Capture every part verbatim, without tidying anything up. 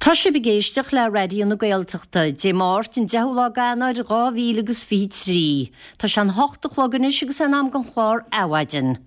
Tá sé begéisteach le radio na Gaeltachta dé máirt in deúlá ganar dhá mhíle agus fi trí. Tá se an hochtach loganis agus an am gan chlár áhaidin.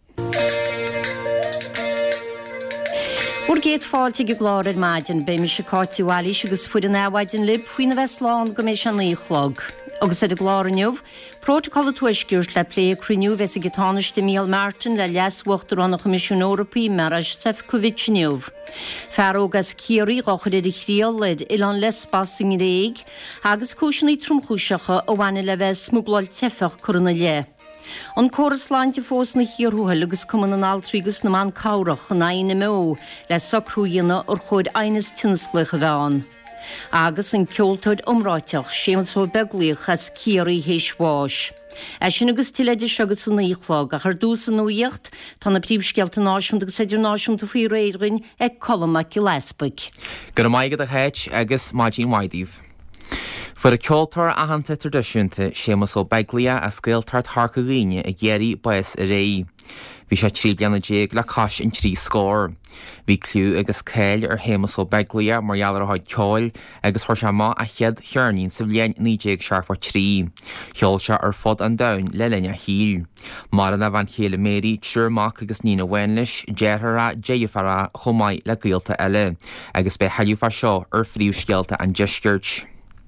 Úr géad fáilte go gláir maidin be me se cáiti bhhailís agus fuid an áhaidin lib faoin na Bheslán go mééis an líchlog. Agus é de gláirniuh, protocol tuisciúrt le plé cruniuh ves a gitáiste Míl Martin le leashuachtar an Comisiún Eorpaí mar as Sefcovic-niuh. Fearógas Ciarí rochad idir chríal lid il an lespassing réig, agus cúisinaí trumchúiseacha ó bhaine le bheith smugláil tefach corna le. An córas láinte fós na hiorthúil agus cuman an altrígus na man cáirech an aine mó le sacrúíanna ar chuid ainas tinsclacha bheán. Agus an ceoltóid omráiteach sémansó beglíoch as Ciarí héis bháis. É sin agus tileidir segus san íchlog a chu dús an nuíocht tá na príomhscealta náisiúnta agus idir náisiúnta faoi réirin ag colmach i Lesbic. Go maigad a chéit agus maidín maidíh. Fuair a ceoltóir ahananta tradiisiúnta sémas ó beglia a scéaltar tharca líne a ggéirí buas a ré. Bhí sé trí bliana déag le cais in trí scór. Bhí clú agus céil ar hémas ó beglia mar geallar a ceáil agus thuir se má a chead chearnín sa bhléin nídéag searpa trí. Cheol se ar fod an dain le linne híl. Mar an a bhain chéile mérí siúrmach agus nína bhainlis déarthara déafara chomáid le gaolta eile, agus be heiliúfa seo ar phríomhscealta an deiscirt.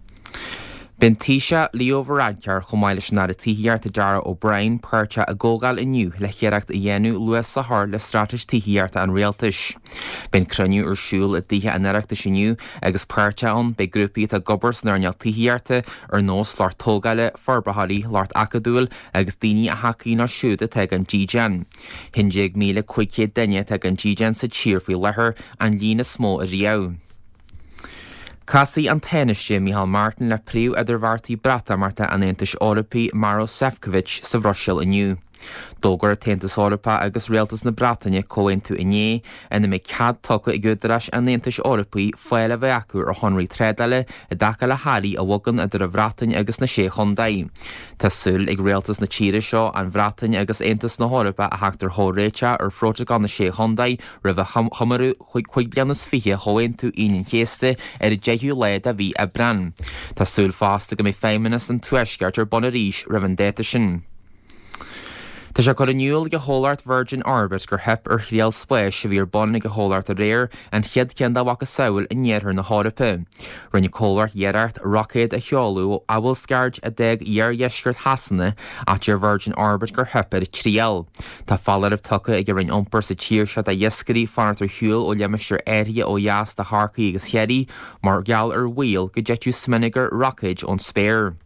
Ben tíise líomhradcear chomáiles na a tííart a dara ó Brian Percha a ggógáil inniu le chéireacht a dhéanú luas sa thar le strateis tííart an réaltais. Ben cruniú ar siúil a dtíthe an iireachta sinniu agus Percha an be grúpií a gobars narneal tííarta ar nós lár tógaile forbrathaí lárt acadúil agus daoine a hacaí ná siúd a teag an G-Gen. Hindeag míle chuicéad daine teag an G-Gen sa tír faoi lethir an lína smó a riamh. Casaí an tainiiste Míl Martin le príomh idirbhartaí brata marta an Aontais Eorpaí Maroš Sefcovic sa bhroisiil inniu. Dógur a Taontas Eorpa agus réaltas na Brataine comhain tú inné ina mé cead tucha i gcuidearas an Aontais Eorpaí foiile bheith acu ar honraí trédaile i dtaca le halaí a bhagan idir a Bhreatain agus na sé chundaí. Tásúil ag réaltas na tíre seo an Bhreatain agus Aontas na Eorpa a thugtar thóréite ar fróte gan na sé chundaí roimh chumarú chuig chuig blianas fiche comhain tú aonainn chéasta ar i deithú leid a bhí a brenn. Tásúil fásta go mé féiminas an tuaisceart ar bon a ríis roimh an déita sin. Tá sé chu aniuil go hólart Virgin Orbit gur hep ar chríal spéis a bhí ar bon go hólart a réir an chiad cean dáhacha saoil in néarthar na Eorpa. Rinne cólart dhéarart roicéad a cheolú ó abhail scaird a déag dhear dheisceart hasanna at ar Virgin Orbit gur hep ar i tríal. Tá fallar tucha ag rinne iompar sa tíir se a dhéascarí fanartar hiúil ó leimisteir éirithe ó dheas de Harcaí agus cheadaí mar geall ar bhuail go deitú sminigar roicéid ón spéir.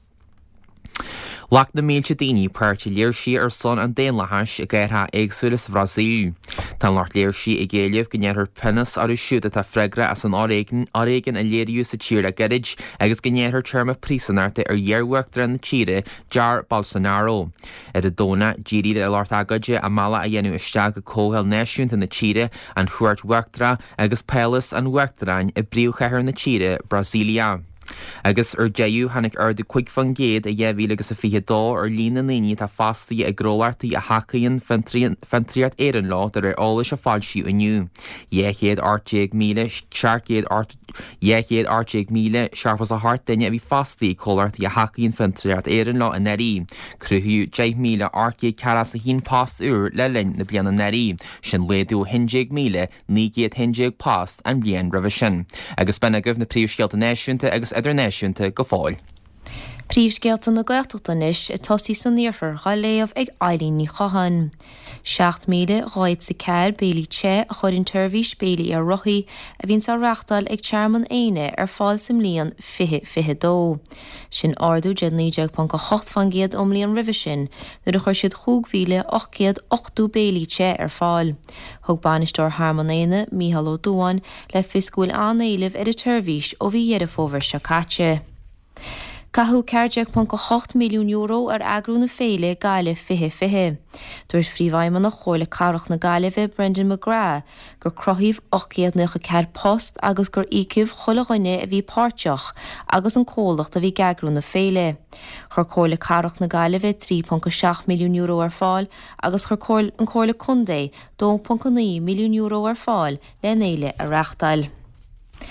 Lach na mílte daoine páirte léirsí ar son an déanlathais a gcéirtha éagsúlas Bhrasaíl. Tá láirt léirsí i ggéileh go néarthar pinnas ar siúda tá freigra as an áréigen áréigen a léiriú sa tír a geirid agus go néarthar teirma prísanarta ar dhearhuachtar na tíre Jair Bolsonaro. Ar a dóna díríad a láirt agaide a mala a dhéanú isteach go cóhall náisiúnta na tíre an chuairt huachtra agus pelas an huachtrain i bríomhchathair na tíre Brasília. Agus ar deú hanig ar de chuig fan géad a dhéhhíle agus a fiche dó ar lína naoine tá fastaí a grólartaí a hacaíonn fentriart éan lá ar ar álas a fáilsiú aniu. Dhéchéad áitéag míle dhéchéad áitéag míle searpas a hart daine a bhí fastaí cólartaí a hacaíonn fentriart éan lá a nerí. Cruthú dé míle áitéag ceras a hín past úr le linn na bliana nerí, sin léadú hindeag míle nígéad hindeag past an blian roimh sin. Agus benna goibh na príomhscealta náisiúnta agus idir náisiúnta go fáil. Príomhscealta na Gaeltachtanis i tosí san níorthar chaléamh ag Eileen ní Chahan. seacht míle ráid sa ceir béilí té a chuirn tuirmhís béilí ar rothaí a bhíonn sa reachtal ag tearman éine ar fáil sim líon fiche fiche dó. Sin ardú de níideag pan go hocht fan géad omlíon rih sin, nuair a chuir siad chúg ochcéad ochtú béilí té ar fáil. Thug banisteoir Harman éine Mícheál Ó Dúin le fiscúil an-éilimh ar a tuirmhís ó bhí dhéadh se caite. Cathú ceirdeag pon go hocht milliún euro ar agrú na féile gaile fiche fiche. Dúirs phríomhaimman nach chóirla carach na gaiileh Brendan McGrath gur crothíomh ochcéad nucha ceir post agus gur ícibh chulaghine a bhí páirteach agus an cólacht a bhí gagrú na féile. Chur chóirla carach na gaiileh trí pon go seach milliún euro ar fáil agus chur cóil an chóirla cundé dó pon go ní milliún euro ar fáil le néile a reachtail.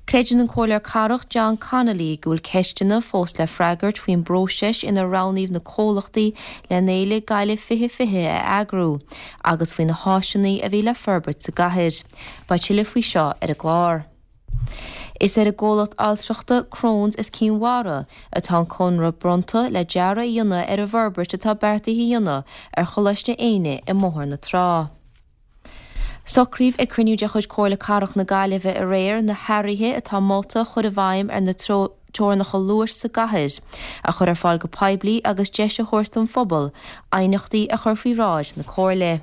Creidir an cóir carach John Connolly gúil ceistena fós le freigart faoin broseis ina raníomh na cólachtaí le néile gaile fiche fiche a agrú, agus faoin na háisinaí a bhí le ferbert sa gahir, ba le faoi seo ar a glár. Is er a ggólat alsreachta Crohn's is cínhara atá conra bronta le deara ionna ar a bherbert atá bertaí ionna ar cholaiste éine i móthir na trá. Socríomh ag criniú de chuid cóir le carach na gaileh a réir na hairithe atá máta chud a bhaim ar na teornach luair sa gahir a chur ar fáil go peblií agus deise thuirstam phobal ainachtaí a chur faoi ráid na cóirle.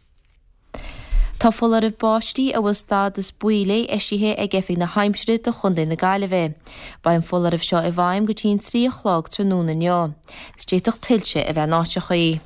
Tá folar a báistí a bhfuil stad is buile eisithe ag gefig na haimside do chundaí na gaileh. Ba an folar a seo i bhaim go tín trí chlog trúna neo. Stéach tiltte a bheith nátechaí.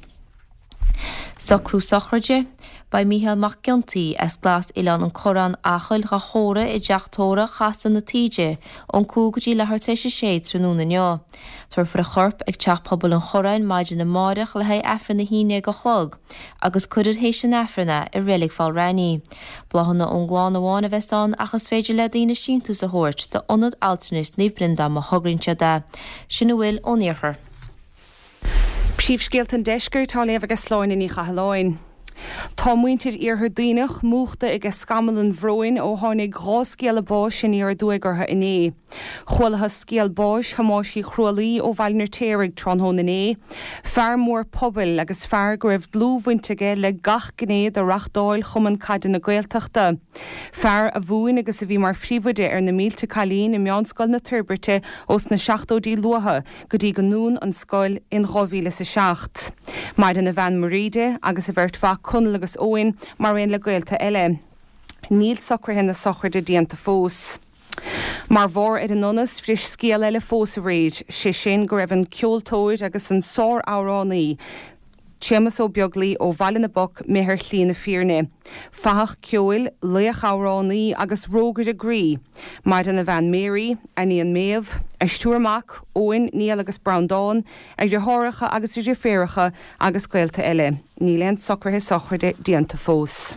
Socrú sochraide, ba Michael McGunty as glas ilan an choran achil ga chóra i deachtóra chasan na tíide an cúgadí le thar téise sé trúna neo. Tuair for a chorp ag teach pobl an chorain maidin na máireach le haid efran na híine go chlog, agus cuidir hééis sin efranna i rilig fáil raní. Blahanna ón gláán amháin a bheitán achas féidir le daoine síntú sa thuirt de onad altanis níbrinda mo thugrinse de. Sinna bhfuil óníorchar. Príomhscéalt an deisgur tá léamh agus sláin in í chathláin. Tá muintir ar daoinech múchta ag scamal an bhróin ó tháinig gá scéal báis sin ar dúigartha iné. Chhuilatha scéal báis hamáisí chrualaí ó bhailnar téirigh tronthón iné. Fear mór pobl agus fear go raibh glúhhainteige le gach gnéad a reachtáil chuman caidan na Gaeltachta. Fear a bhuain agus a bhí mar phríomhaide ar na mílte cailín i meánscoil na turbirte os na seachtódí luatha go dtí go nún an scoil in dhomhíle sa seacht. Maidan na bhean maríide agus a bhirt fach chunal agus óin mar réon le Gaelta eile. Níl socrthe na sochraide díanta fós. Mar bhór ar an nonas fris scéal eile fós a réid, sé sin go raibh an ceoltóid agus an sór áránaí. Témas ó beaglaí ó bhaile na boc mithir hlí na fíorne. Fach ceoil, leach áránaí agus rógad a grí. Maidan na bhean Mary, Aníon Méamh, Aistúrmach, Óin, Níl agus Browndáin, ag de háireacha agus idir féireacha agus Gaelta eile. Níl an socrthe sochraide díanta fós.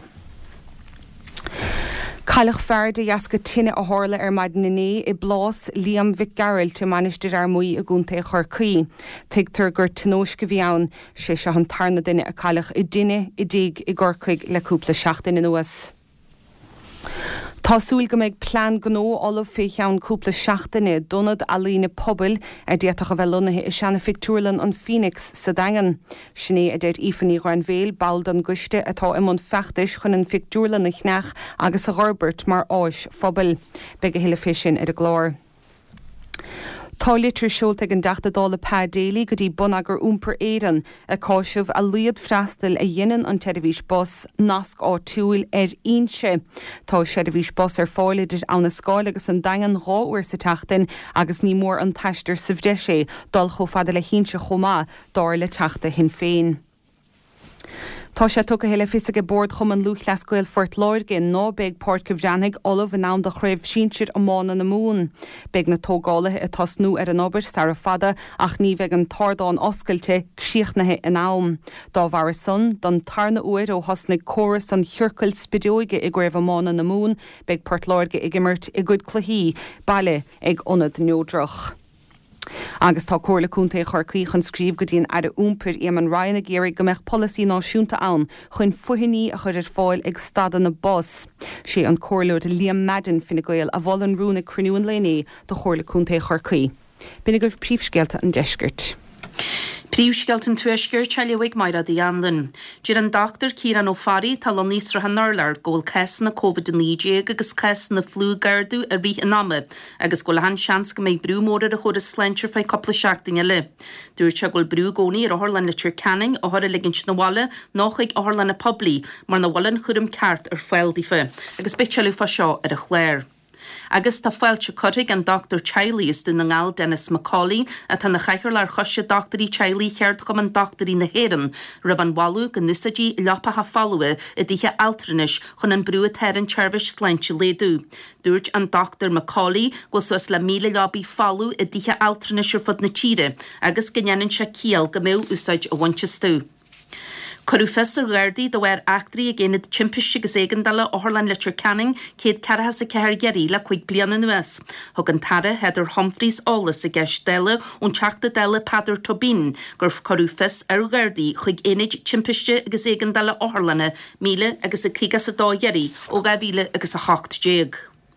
Cailach fear de jasca tinine a hála ar maidin iné i blás Liam Vic Garrel te manisteir ar muí a gúnta a chorcaí. Teigtar gur tinóis go bhíann sé se an tarna duine a cailach i duine i dig i gcorcaig le cúpla seachtain in nuas. Tásúil go méid plán gnó olah fé cheann cúpla seachtaine donad a lína pobl a déach a bheitlonathe i seanna fictúrlan an Phoenix sa dagan. Sinné a déad ífaní ran bhéil bald an guiste atá imón fechtais chun an fictúrlan na chneach agus a Robert mar áis phobal. Beg a hiile fisin ar a glár. Tá litir seolta an deachtadála pá déala go dtí bunagur úmper éan a cáisih a liad freastal a dhéanaan an teirihís bus nasc á túil ar inse. Tá seirihís bus ar fáileidir an na scáil agus an dagan ráúir sa teachtain agus ní mór an taisteir sa bhde sé dul chofada le hínse chomá dáir le teachta hin féin. Tá sé tu heile fiige bord chum an luch lescuil Fort Lord gin nó beag Port Cibhdeannig olah in ná do chréibh sinseir ammána na mún. Beag na tógálathe a tasnú ar an obair star fada ach ní bheith an tardáin oscailte csiochnathe in nám. Dá bhar sun don tarna uair ó hasnig choras an thiorcail spidóige i gréibh ammána na mún, beag Port Lord ag imirt i gcuid cluichí baile ag ionad neodroch. Agus tá cóirla cúnta a chorcaí chun scríb go dtíon ar úmpir am an Ryan a géirigh go meach policy náisiúnta ann chun fuhinní a chuidir fáil ag stadan na bus. Sé an cóirleir Liam Madden finna goil a bhlan rúna cruniúin léné do chóirla cúnta a chorcaí. Bina goibh príomhscéalta an deisgirt. Príomhscéalt an tuaisgur teilehigh maira dí anlan. Dir an doctor Ciaran O'Farry tal an níos ratha nárlar ggóil ceas na COVID nídéag agus ceas na flú gardú a rith an ama agus ggóil han seans go méid brúmóra a chud a slentir fé coppla seachtaine le. Dúirt se ggóil brú gcónaí ar áthlan na Canning ó thar a ligint na bhaile náchaig áthlan na poblí mar na bhailean chuirim ceart ar foiildífa agus beitseú fa seo ar a chléir. Agus tá fáilte codig an doctor Chiley is dún na ngáil Dennis Macaulay a tá na chaichar lar choise doctorí Chiley cheart chum an doctorí na héan, rah an walú go nusadí lepa ha fallue i ddíthe altrinis chun an brú a teir an teirvis sleintse léadú. Dúirt an doctor Macaulay go sus le míle lobby fallú i ddíthe altrinis ar fud na tíre agus gannn se cíal go mé úsáid a bhaintse stú. Corú fesar ghairdaí do bhar actrií a géad timpiste gus éigandala Orlan Litcher Canning céad cartha sa ceir geirí le chuig bliana nuas. Thug an tara Heather Humphreys álas a gceist deile ón teachta deile Padar Tobin gur corú fes ar ghairdaí chuig éid timpiste agus éigandala Orlanna míle agus a cígas a dá geirí ó gabhíle agus a hacht déag.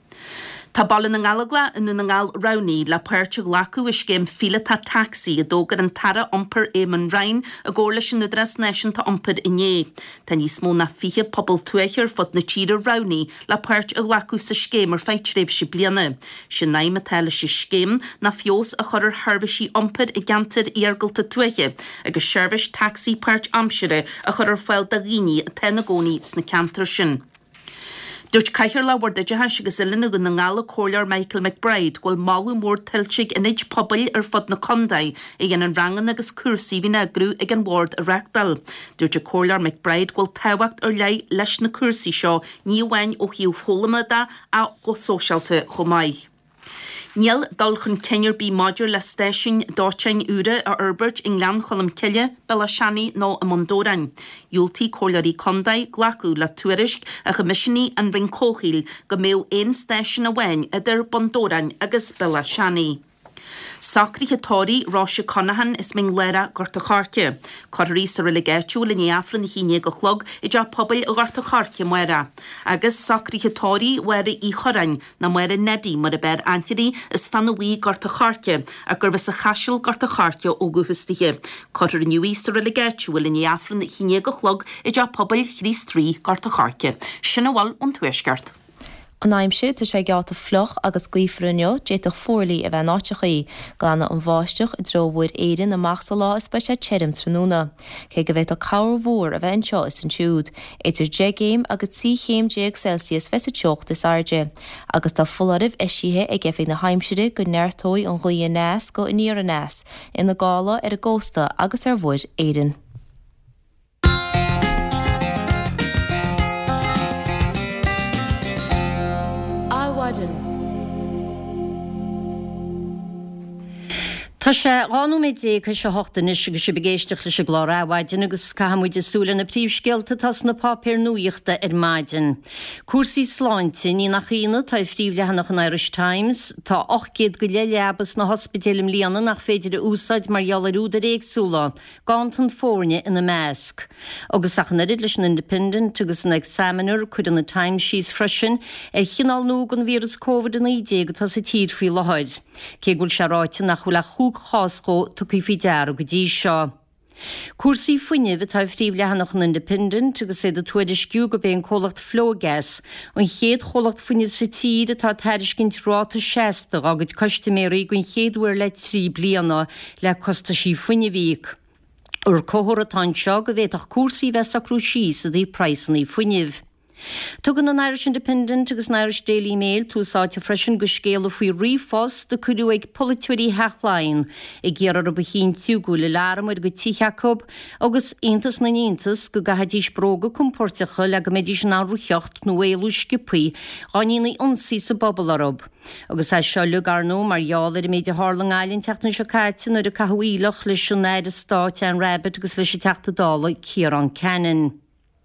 Tá ball na ngalagla in na ngal rauni la puirte glacu is céim fila tá taxi a dógar an tara omper éman rain a ggóla sin na dras nation tá omper iné. Tá níos mó na fihe pobl tuachir fod na tíra rauni la puirt a glacu sa scéim ar feitréf si bliana. Sin naim a teile si scéim na fios a chorir harvisi omper i gantir iargalta tuache agus service taxi puirt amsire a chorir fáil da rini a tenagóní sna cantar sin. Dúirt caiithir le bhar deide agus ilina go na ngála cóilear Michael McBride goil máú mór tiltig in éid pobl ar fod na condaid i gin an rangan agus cuasaí hí negrú ag an bhórd a reachtal. Dúirt cóilear McBride goil táhacht ar lei leis na cuasaí seo ní bhain ó hiú fólamada a go sóisialta chomáid. Níl dal chun ceir bí maidir le stéisiún dátein ure a Urbert in lean cholam ciile bela seanní nó a Mondórain. Iúltaí cóilearí condaid glacu le tuairisc a chomisisiní an ring cóchail go méo éon stéisiún a bhain idir Bondórain agus bela seanní. Sacríthe tóí Ráise Conahan is ming lera gorta charce. Choirí sa religéitiú le neafran na híine go chlog i d pobl a gorta charce muera. Agus sacríthe tóí wera í chorain na muera nedí mar a ber antirí is fannaí gorta charce a gur bheits a chaisiil gorta charce ó guhustiige. Choir nuí sa religéitiú le neafran na híine go chlog i d pobl chrís trí gorta charce. Sinna bhil an tuaisceart. An aimimse tá sé geata floch agus cuiifruneo déach fórlaí a bheith nátechaí glána an bháisteach i dróhfuir éan na machsa lá is ba sé teirim tróna. Cé go bheith a cabhar mhór a bheith anseo is an siúd. Éidir dégéim agus tí chéim déag Celsius fes a teocht is airde. Agus tá fularibh eisithe ag gefih na haimside go neirtóid an ghuií nás go iníar an nás ina gála ar a ggósta agus ar bhuid éan. Tá sé gáú mé dé chu se hotanis agus se begéisteach lei se glárahhaidin agus caihamúide súla na príomhscéalta tas na papéir nuíochta ar maidin. Cuasaí sláinte ní nach chéine tá phríomhleannach an Irish Times tá ochcéad go leabas na hospitalim líana nach féidir a úsáid margheall arúda réagsúla gáan fórne ina measc. Agus achanid leis an Independent agus an Examiner chud an na Times síos freisin ar chinál nó an vírus COVID in idé go tá sa tír fí lehaid. Cé gúil se ráite nach chuil a chúg cháscó tu chuí dear go dtí seo. Cuasaí fuineh tá phríomhleannach an Independent agus sé do tuairisciú go bé an cholacht flógas an chéad cholacht fuineh sa tír atá tairiscinnt ráta seasta agad costaméirí gon chéadúir le trí bliana le costa sí fuinehíic. Ur cóthir atá seo go bhéach cuasaí bheitach síos a dtí praisanaí fuineh. Tugan an Irish Independent agus an Irish Daily Mail túsáte freisin go scéala faoi riomhfos do chuú ag politúirí heachláin i ggéar ar a bhín tiúgú le láramid go tícheacob agus intas na intas go gahadís bróga compórtecha le go méidir ná ruúcheocht nó éú skipaí gáína ionsaí sa bobbal arab. Agus é seo le garnó margheall ar méidir hálan eilinn teachtain seo caiitin ar a cahuílach leis an néid státe an rabbit agus leis teachta dála Ciarán Cannon.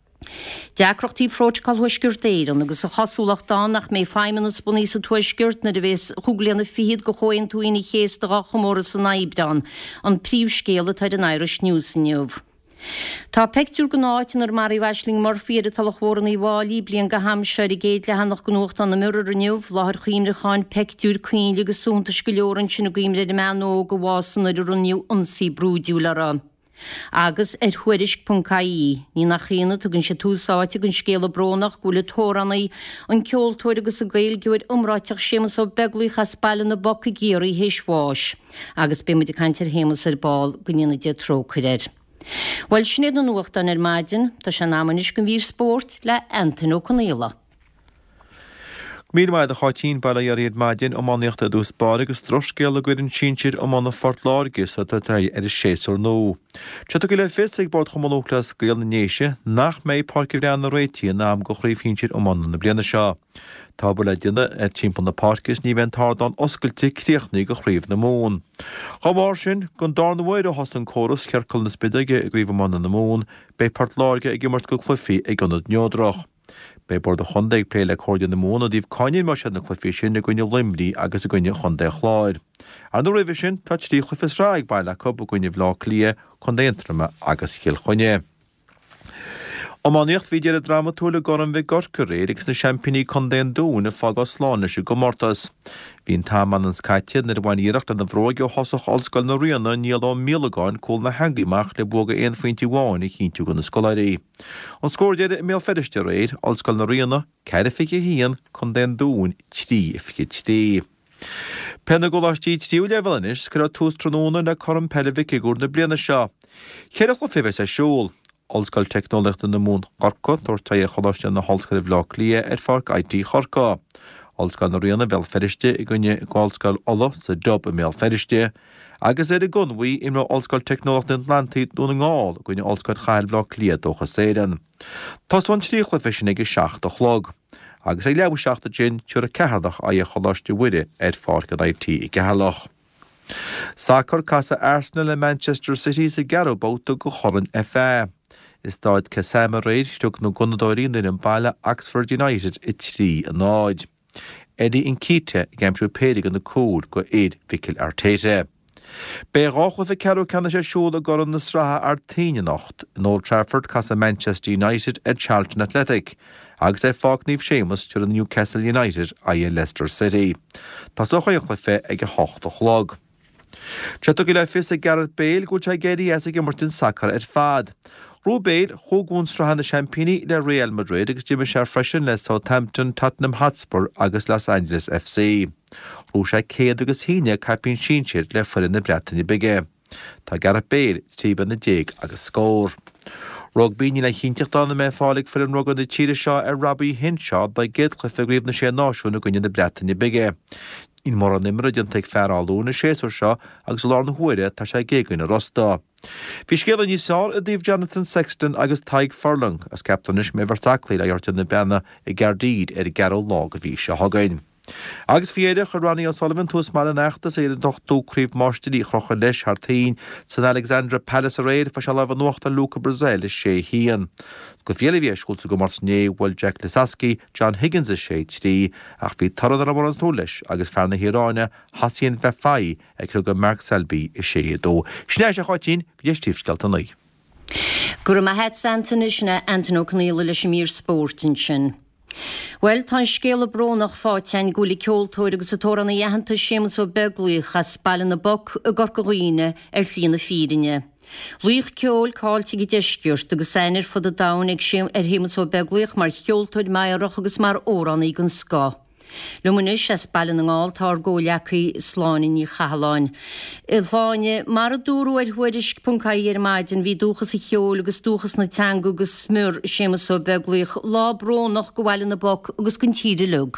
Deacrochttaí frótcáil thuisgurt éireann agus a chasúlaach dá nach mé feimman na spuní sa tuisgurt na de bhés chuúglaanna fiad go choinn túoine chéasta a chomóra san naibdan an príomhscéala taid an Irish News News. Tá pectúr go náitin ar Mary Weisling mar fiad a talachhóran í bháilí blion go hamseir i géad le hanach gnócht an na murar aniuh láthir chuimreáin pectúr cuoinle go súnta go leorann sin na gcuimre de meó go bhásan ar runniu ansaí brúdiú le ran. Agus ar thuirisk punt ca í, ní nach chéine tugann sé túsáite gon scéla brónach gúla tórannaí an ceoltóir agus a gailgiúid umráiteach sémas ó beglaí chaspáile na boca géirí héisháis, agus be muidir caiintear hémas ar báil gonine de trócuidir. Weil snéad an nuachta ar maidin, tá sé námanis gon bhír sport le Anthony O'Connell. Míad a chatín bailla iad maidin ó máíocht a dús bar agus droscéal a gcuidann sintir ó mána fortláirgus a tá ar is séar nó. Te go le fis ag bord chomólas goal na néise nach méid parci bhrean na réitií ná am go chríomhhíntir ó mána na bliana seo. Tá le duine ar timp na parcus ní bhain tardán oscailte críochnaí go chríomh na mún. Chá mar sin gon darna bhhaid a hosan choras cearcail na spideige a gríomh mána na mún, bé partláirge ag gimmart go chlufií ag gannad neodrach. Bé bord a chundaigh plé le cóide na mún a díobh caiine mar sin na chlufií sin na gcuine limrí agus a gcuine chundaigh chláir. An nó rahí sin tá tí chlufiis rá ag baile cub a gcuine bhlá clia chundéontrama agus chéal chuine. Am máíocht bhí dear a dramatúla goran bheith gorca réir agus na championí chundéon dún a fág sláánna se go mortas. Bhín táman an scaitiad na bhain íireachta na bhróige ó hosach allscoil na rianna níl ó míleáin cúil na hangaimach le buga éon faointí bháin i chinú go na scoláirí. An scóir mé feidiriste réir allscoil na rianna ceir fiche híon chundéon dún trí fiche tí. Penna go lastí tíú lehanis chu tús tróna na chum pelevic i gúr na bliana seo. Chéir go fiheh a siúl. Allscoil technolaachta na mún chorca tar ta choláiste na hallscoil bhlá lia ar farc I T chorca. Allscoil na rianna bheal feriste i gcuine gáilscoil ola sa job a méall feriste, agus é a gunmhaí imra allscoil technolaachta na Atlantaí dúna ngáil gcuine allscoil chail bhlá lia dócha séirean. Táshain tríochla fesin ag seach do chlog, agus é leabh seachta gin tuair a cehardach a choláiste uire ar farc I T i gehalach. Sacr casa Arsenal le Manchester City sa garabóta go chorann F A. Is dáid Casama réid stug nó gunadóirín in an baile Oxford United i trí a náid. Eddie in Keite gemsú pédig an na cúr go éad Vicil Arteta. Bé rácha fi ceú cena sé siúla a goran na sratha ar taine nacht in Old Trafford casa Manchester United ar Charlton Athletic, agus é fág níomh sémas tuair an Newcastle United a é Leicester City. Tás do chuochla fé ag a hocht a chlog. Tre go le fis a Gareth Bale go te géirí as ag Martin Sacr ar fad. Ró Bale thógún strahan na championí le Real Madrid agus Jimmy Shar freisin le Southampton, Tottenham Hotspur agus Los Angeles F C. Ró sé céad agus híine capín sinseir le furin na Bretainní bige. Tá Gareth Bale tíban na déag agus scór. Rugby ní le chinteachtána mé fálig furin ruggan na tíre seo ar Robbie Hinshaw da géad chlufa gríomh na sé náisiún na gcuine na Bretainní bige. In mar an nimrad an teag fearálú na séúir seo agus lá na huaire tá sé géagaine rostá. Bhí scéal níos sár a dtíobh Jonathan Sexton agus Tadhg Furlong as captainis mé bhartaclaí a dheartain na bena i Gardaíd ar i garú lá go bhí se thagain. Agus fiéide chu Ronnie O'Sullivan tús mar an achtas é an dochtú críomh máistí chrocha leis hartaín san Alexandra Palace a réir fa se leh nuachta Luca Brazil is sé hían. Go féle bhí scoilsa go mar sné bhfuil Jack Lisowski, John Higgins is sé tí, ach bhí tarad ar mar an túlis agus fearna hiráine hasíon bheith faí ag chu go Mark Selby is sé dó. Snéir sé cháitín go dé tíomhscealta naí. Gur ma het santanis na Anton O'Connell leis mír sportin sin. Well, tá scéal brónach fátein gúla ceoltóir agus atóra na dhéhananta sémas ó beglaíoch a spallan na boc a gorcaghine ar tlína fírinne. Luích ceol cáilte go deisciúrt agus éinear fud a dán ag séim ar hémas ó beglaíoch mar cheoltóid maiarach agus mar órán ag an scá. Lumanis a spallan na ngáil tá ggóleachaí sláinin í chahaláin. I hláine mar a dúrú ar huiris puncaí ar maidin bhí dúchas i cheol agus dúchas na teanga agus smúr sémas ó beglaíoch lá brónach go bhhaile na boc agus gon tíide lug.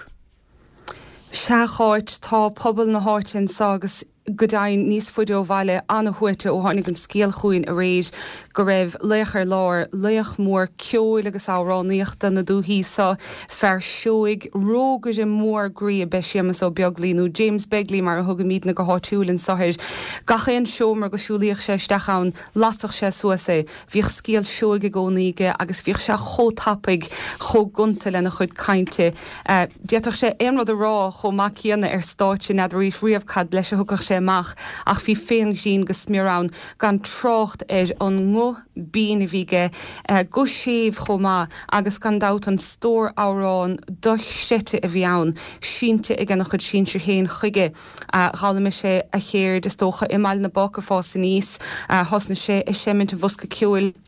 Se cháit tá pobl na háitin ságus godain níos fuidir ó bhaile anna chuite ó tháinig an scéal chuoin a réid go raibh léachar láir léach mór ceol agus áráníochta na dúhíí sa fear seoig rógus i mór grí a be sémas ó beaglíú James Begley mar a thugad míad na go háitiúlinn sathir gachéon seomar go siúlaíoch sé stechan lasach sé suasa bhíoh scéal seoig a gcónaige agus bhíoh sé chótapaig chógunta lena chud cainte. Déach sé éonrad a rá cho macíanana ar stáit sin iadirí riamh cad leis a thugach séach ach bhí féin sin go smírán gan trocht ar an ngó bíana bhíige go séomh chomá agus gan dat an stór árán do sete a bhíann sínte i gannach chud sin se héin chuige chála me sé a chéir de tócha imáil na boca fása níos hosna sé i sémint a bhosca ceúil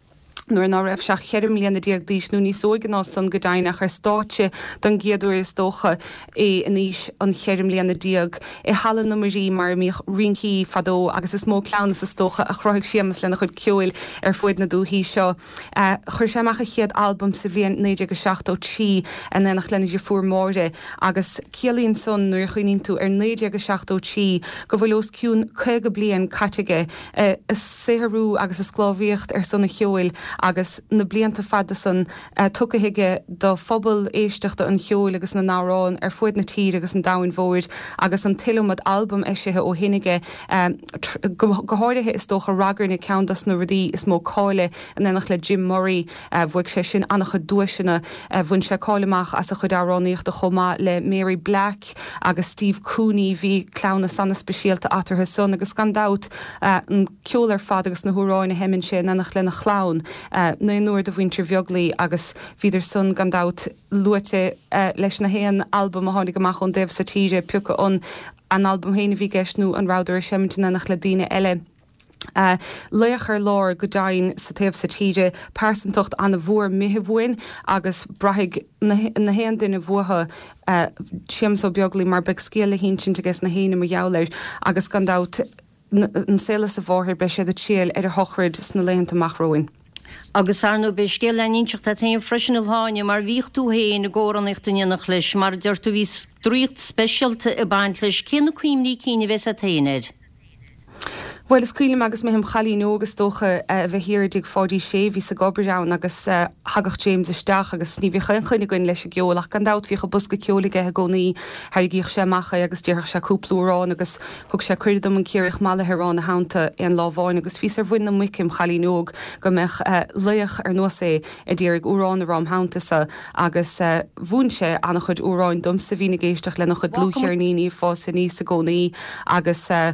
nuair ná raibh seach cheir mlíana díag díos nó níos óige ná san go dainach ar státe don géadúir is dócha é níos an cheir mlíana díag i hallan na marí mar míoch rincí fadó agus is mó clownas is dócha a chroigh siamas lena chud ceúil ar fuid na dúhí seo. Chir séach a chiad albumm sa bblion néidir go seachtó tí an nach lena de fuór móre agus cialíonn son nuair chuoín tú ar néidir go seachtó tí go bhfuil os ciún chuige blion caiteige is séharú agus is sclávíocht ar sanna cheúil agus na blianta fada san uh, tucahiige do phobal éisteachta an cheol agus na nárán ar fuid na tír agus an dain bhóid agus an tilmad albumm eisithe ó hinige um, goháirithe is dócha ragar na ceantas na rudí is mó cáile an enach le Jim Murray uh, bhuiig sé sin annacha dúisina uh, bhain sé cáileach as a chud aráníocht a chomá le Mary Black agus Steve Cooney hí clowna sanna speisialta atarthe son agus gandát uh, an ceol ar fad agus na húráinna hemin sé annach lena chlán Uh, na nuair do bhaintir bheaglaí agus bhíidir sun gandát luite uh, leis na héan albumm a tháinig amach chun déobh sa tíre puca an an albumm héana bhí geisnú an ráidir semintin nach le daine eile. Uh, Léachar lár go dain sa taobh sa tíide persantocht an na bhór mithehhain agus brathig na, na héan duine bhuatha uh, siamsó beaglaí mar beag scéala hín agus na héana mar jaolair agus gandát an célas a bhórthir be sé a tíal ar a hochrid sna léanta machróin. Agus arnú be scéal leníteach a taon freisinil háine mar bhíoh tú héin na ggóranachtaíanach leis mar deirtu vís dríocht speisialta a baint leis cin cuimní cíine bheits a taanaid. Well is cuilim agus mé him chalí nógus tócha uh, bheit hir dig fádí sé ví sa gobrán agus uh, hagach James isteach agus ní bhí chuin goin leis a geolach gan dat bhí go busca ceolaige a gcónaí har gíoch sé macha agus dearch se cúplúrán agus thug sé cuirdom an cíirich mála herrán na hánta an láháin agus ví ar bhuiine muicim chalí nóg go meich uh, leach ar nó sé a ddírig úrán a rám hántasa agus uh, bhún sé annach chud úráin dom sa bhína géisteach lena chud lúchéarníí fás san níos a gcónaí agus uh,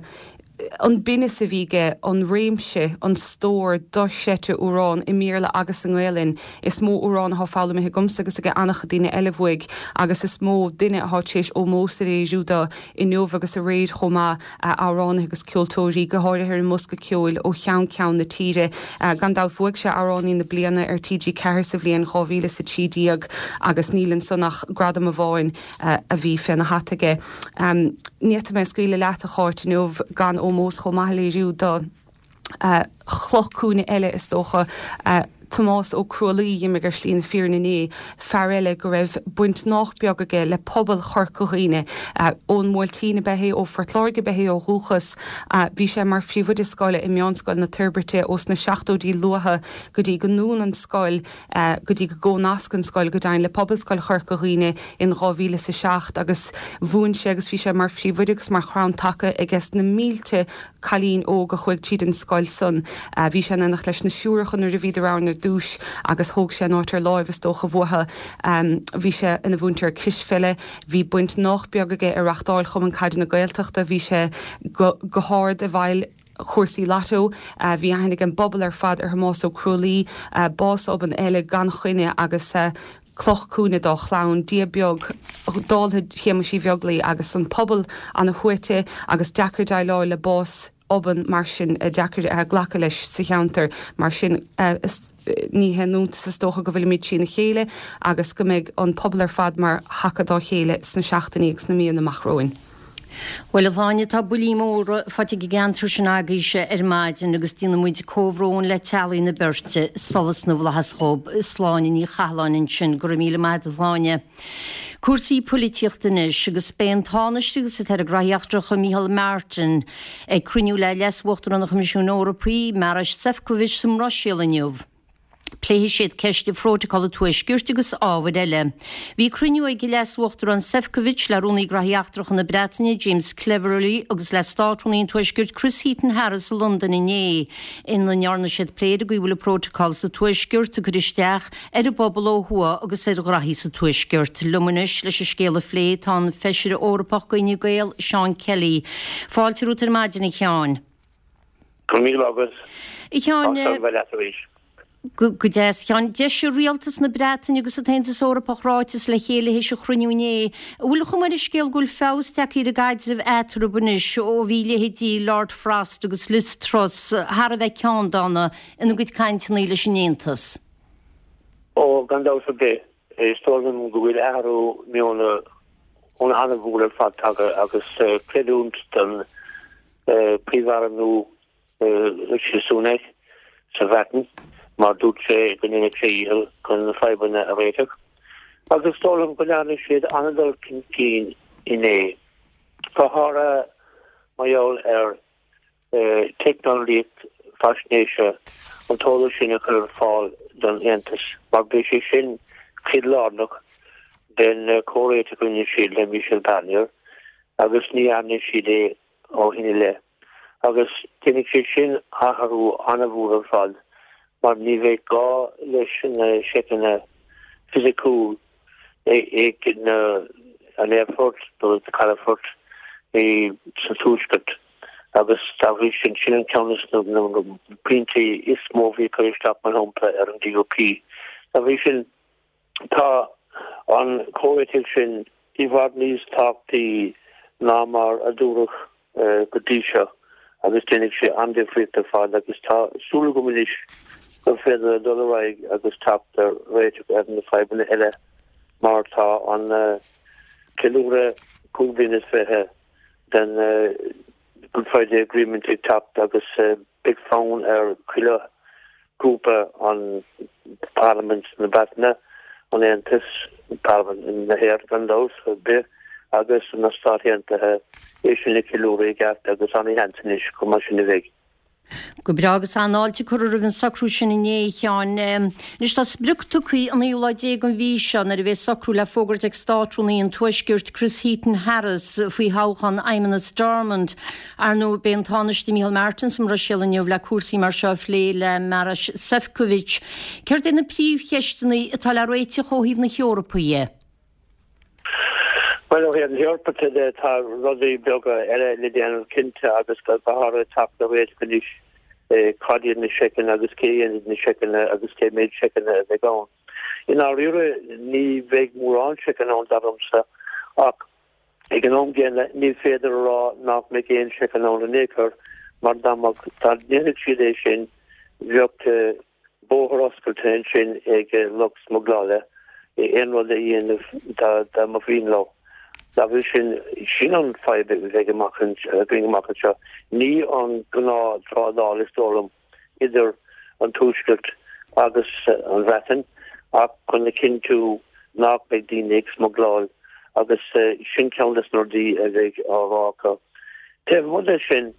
an binne sa bhíige an réimse an stór doisete urán i míle agus an ghélinn is mó urán há fála me gomsa agus a annach duine eilehhuiig agus is mó duine hátéis ó mósta réúda i nuomh agus a réad chomá árán agus ceoltóirí go háirithir an musca ceol ó chean cean na tíre gan dá bhuiig se áránín na bliana ar T G ceir sa bblion chohíle sa tídíag agus nílann sonnach gradam a bháin a bhí fe na hataige. Um, Níta me scuile leat a cháirt nuomh gan ó mós chomáléirú do uh, chlochúna eile is dócha uh, Tomás ó Crowley imimegur slína fearna né fearrile go raibh buint nach beagaige le pobl chorcoghine ón móiltína behé ó fortláige behé ó rúchas bhí sé mar fiúfud is scoile i meánscoil na turberte os na seachtódí luatha go dtí go nún an scoil go dtí go gcónascan scoil go dain le pobl scoil chorcoghine in ráhíle sa seacht agus bhún sé agus bhí sé mar fiúfudigus mar chrán take agus na mílte chalín ó go chuig tríd an scoil son bhí sé nach leis na siúrachan ar a bhíidir dúis agus thóg sé nátar láimh dócha bhtha bhí sé ina bhúntar cisfile, bhí buint nach beagaige ar reachtáil chum an caiid na gailteachta, bhí sé go háir a bhail chósaí lato, uh, bhí hanig an bobbal ar fad ar Tomás ó Crowley, uh, bás ob an eile gan chuine agus uh, clochcúna dá chlán diabeag dálthe chéimeisí bheaglaí agus an pobl an na chuirte agus deacair dá lá le bás oban mar sin a deacair a ghlacha leis sa cheantar mar sin ní henúnta sa tócha go bhfuil míid sin na chéile agus go méid an pobl ar fad mar hacadá chéile sna seachtaí agus na míon na machróin. Well a bháine tá bulí mór fati gigantrú sin agaise ar maidin agus tína muid cóhrón le tealaí na berte solas na bhlachas chob sláinin í chaláinin sin go míle maid a bháine. Cuasaí polítíochtanis agus Spain tánaistúgus sa tar a graíochtracha Micheál Martin ag cruniú le leasmhachttar an na Comisiún Eorpaí mar as Sefcovic sam Roisial aniuh. Pléhí siad ceiste frótaála tuaisciúirt agus ábhar eile. Bhí cruniú ag leasmhachttar an Sefcovic le rúnaí graíochtracha na Breataine James Cleverly agus le státrúnaíon tuaisciúirt Chris Heaton Harris a London in é. In na nearna siad pléad a bhfuil prótaáil sa tuaisciúirt a guristeach ar a bobbal ó thua agus ar a graí sa tuaisciúirt. Lumanis leis a scéal a phlé tá feisiir Eorpach goine gael Sean Kelly. Fáiltir útar maidin i cheáin. Cumí agus. I cheáin go déas chean de sé rialtas na Bretain agus a teanta sórapachráitis le chéile hééis se chruniuné. Bhfuil chumar is scéal gúil fás teí a gaiidirh étarbunis ó bhíle hétí Lord Frost agus Liz Truss Har a bheith cean dána ina go caiintenaí leis sinnéantas. Ó gandá a bé stolum go bhfuil airú ména ón anna bhúla fat agus creúnt den príomhharú súneich sa bhetan. Mar dút sé gonne chéil chun na febanna a réiteach. Agus stolum go leanna siad anadal cin cín iné. Fáthra maiol ar technolíocht fasnéise an tóla sinna chur fáil don Aontas. Mar bé sé sin chidlánach den córéite gonne siad le Michel Barnier, agus ní anna siad é ó hinine le. Agus tinnig sé sin atharú anna bhúr ar fáil. Mar ní bheith gá leis na séna fysiiciúil ag an airport do a Calafort é san túiscut agus táhí sin sin an ceannas na printaí is móhí chuisteach man hompa ar an D O P. Táhí sin tá an cóitil sin íhhar níos táchtaí ná mar a dúrach go dtí seo agus dénig sé andifrita fáil agus tá súla go muis go féidir doraig agus taptar réiteach ar na febanna eile mar tá an kilúra cúbin is fethe den Good Friday Agreement ag tapt agus big phone ar chuile grúpa an Parliament na Batna an Aontas Parliament in na Héir gandás be agus na stáithéantathe é sin le kilúra ag gart agus an Hantanis go mar sin na bheith. Go bragus anáilte chu an sacrú sin iné cheán. Nus tá brictú chuí an íúla dé an bhí seán ar a bheith sacrú le fógart ag státrúnaí an tuisgirt Chris Heaton Harris faoi háchan Aimana Stormont ar nó ben tánistí Michael Martins am Rosilaniuh le cuasaí mar seo lé le Maras Sefcovic. Ceir déna príomhcheistanaí atá le réite chóhíomh na Eorpaí. Well, we have the opportunity to have Roddy Bioga, Ella Lydian Kinta, agus go Bahara tap the way to finish Cardi in the chicken, agus Kay in the chicken, agus Kay made chicken as they go. In our era, ni veg more on chicken on that umsa. Ak, I can home again, ni feather raw, not make in chicken on the naker, Madame Tad Yenachidation, Vyok to Bohoroscal tension, Egg Lux Muglala, Enroll the Ian the Mafin law. Da vi sin sin an feibe vege maken bring maken ní an gná trádá istórum idir an túskrift agus an wetten a kun kin tú nach be die niks mogláil agus sin countless nordí a veg áráka. Te mu sin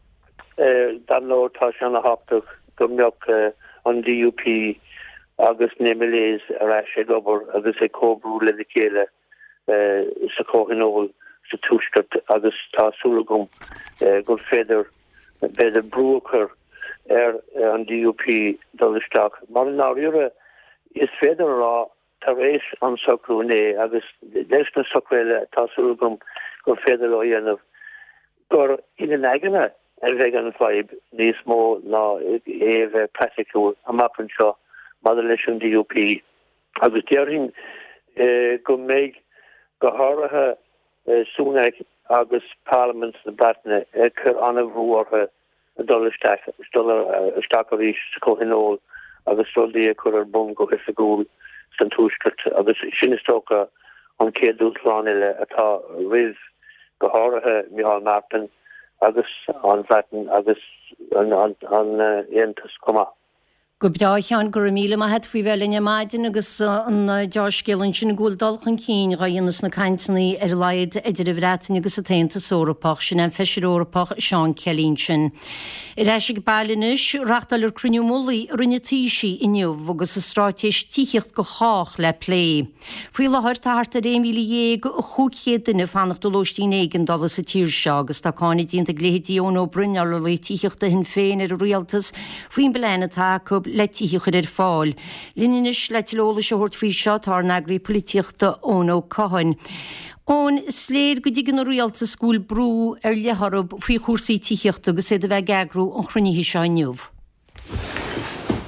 dan nó tá an a haptuch gomjok an D U P agus nemeléis a ra sé gober agus é cóbrú le chéle. Sa cóhinóil sa túiscut agus tásúlagum go féidir beidir brúchar ar an D U P dolisteach. Mar an áíre is féidir rá tar éis an sacrúné agus leis na sacréile tásúlagum go féidir ó dhéanamh gur ina aigena ar bheith an feib níos mó ná é bheith praticúil amachchan seo mar leis an D U P agus dearing go méid go háirithe súnaigh agus Parliament na Batna chur anna bhuairthe a dolisteach stacharíis sa cóhinóil agus soldí chur ar bun go is a gúil san túiscut agus sin is tócha an céadúsláán eile atá rih go háirithe Micheál Martin agus an Bhetan agus an Aontas comá. Go bra chean gur míle a het fao bhelinne maidin agus an dearcélann sin gúildalchan cín raionnas na caiintenaí ar leid idir a bhreatain agus a taonnta sórapach sin an feisiúrapach Seán Celín sin. I réis go baillinis reachtal ar cruniumúlaí rinne tíisi inniuh agus a stráitéis tíocht go hách le lé. Fuoi lethir tá hart a ré míle dhéag chuchéad duine fannacht do lóistí éigen dal sa tíir seo agus tá cána dínta gléhédíón ó brunnear le tíochtta hin féin ar a rialtas faoin beléna tá le tíochar ar fáil. Linis le tilóla se hort fao seo tar nagraí polítíochta ón ó cahain. Ón sléir go dtí an rialta scúil brú ar leharb faoi chósaí tíochta agus é a bheith gagrú an chrunnihí seo inniuh.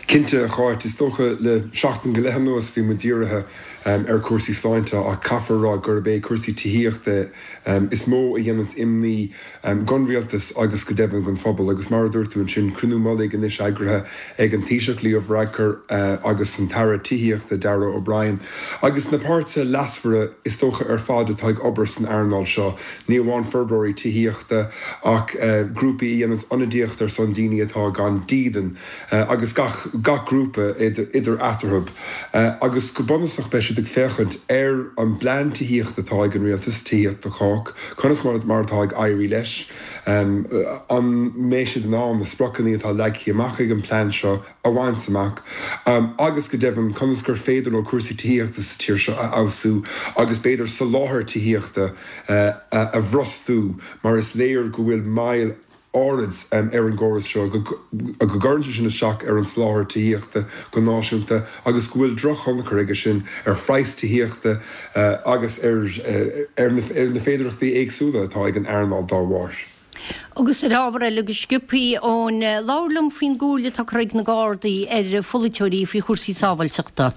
Kinte cháit is tócha le seachtain go lehannos bhí mu díirithe um, ar cuasaí sláinte a cafarrá gur bé cuasaí tííochta um, is mó a dhéanant imní um, gonrialtas agus go deban gon fphobal agus mar dúirtú an sin cruú mála gan is agrathe ag an tíiseach líomh raggur uh, agus an tara tííochta Dara O'Brien. Agus napáirte lasfara is tócha ar fád atá ag obair san airnáil seo ní bháin February tííochta ach uh, grúpaí dhéanant anadíocht ar san daoine atá gan dídan uh, agus gach, gach grúpa idir, idir atarthub. Uh, agus go bonasach be ag fechant ar an blean tííocht atá ag an rialtas tííocht a chák, chunas mar martá ag airí leis um, an méisiad an ná na sprochanní atá leici amach ag an plán seo a bhaint amach. Um, agus go deban chunas gur féidir ó cuasaí tííochta sa tíir seo a ausú, agus beidir sa láthir tííochta uh, a, a bhrostú, mar is léir go bhfuil mail áras um, ar an ggóras seo a go garnte sin na seach ar an sláthir tííochta go náisiúnta agus go bhfuil drochonna chuige sin ar phrais tííochta uh, agus ar, uh, ar, na, ar na féidirachtaí éagsúla atá ag an airnáil dá bháis. Agus ar ábhar legus scipaí ón láirlumm faoin gúla tá chuig na gádaí ar foliteoirí faoi chuirsaí sábhailteachta.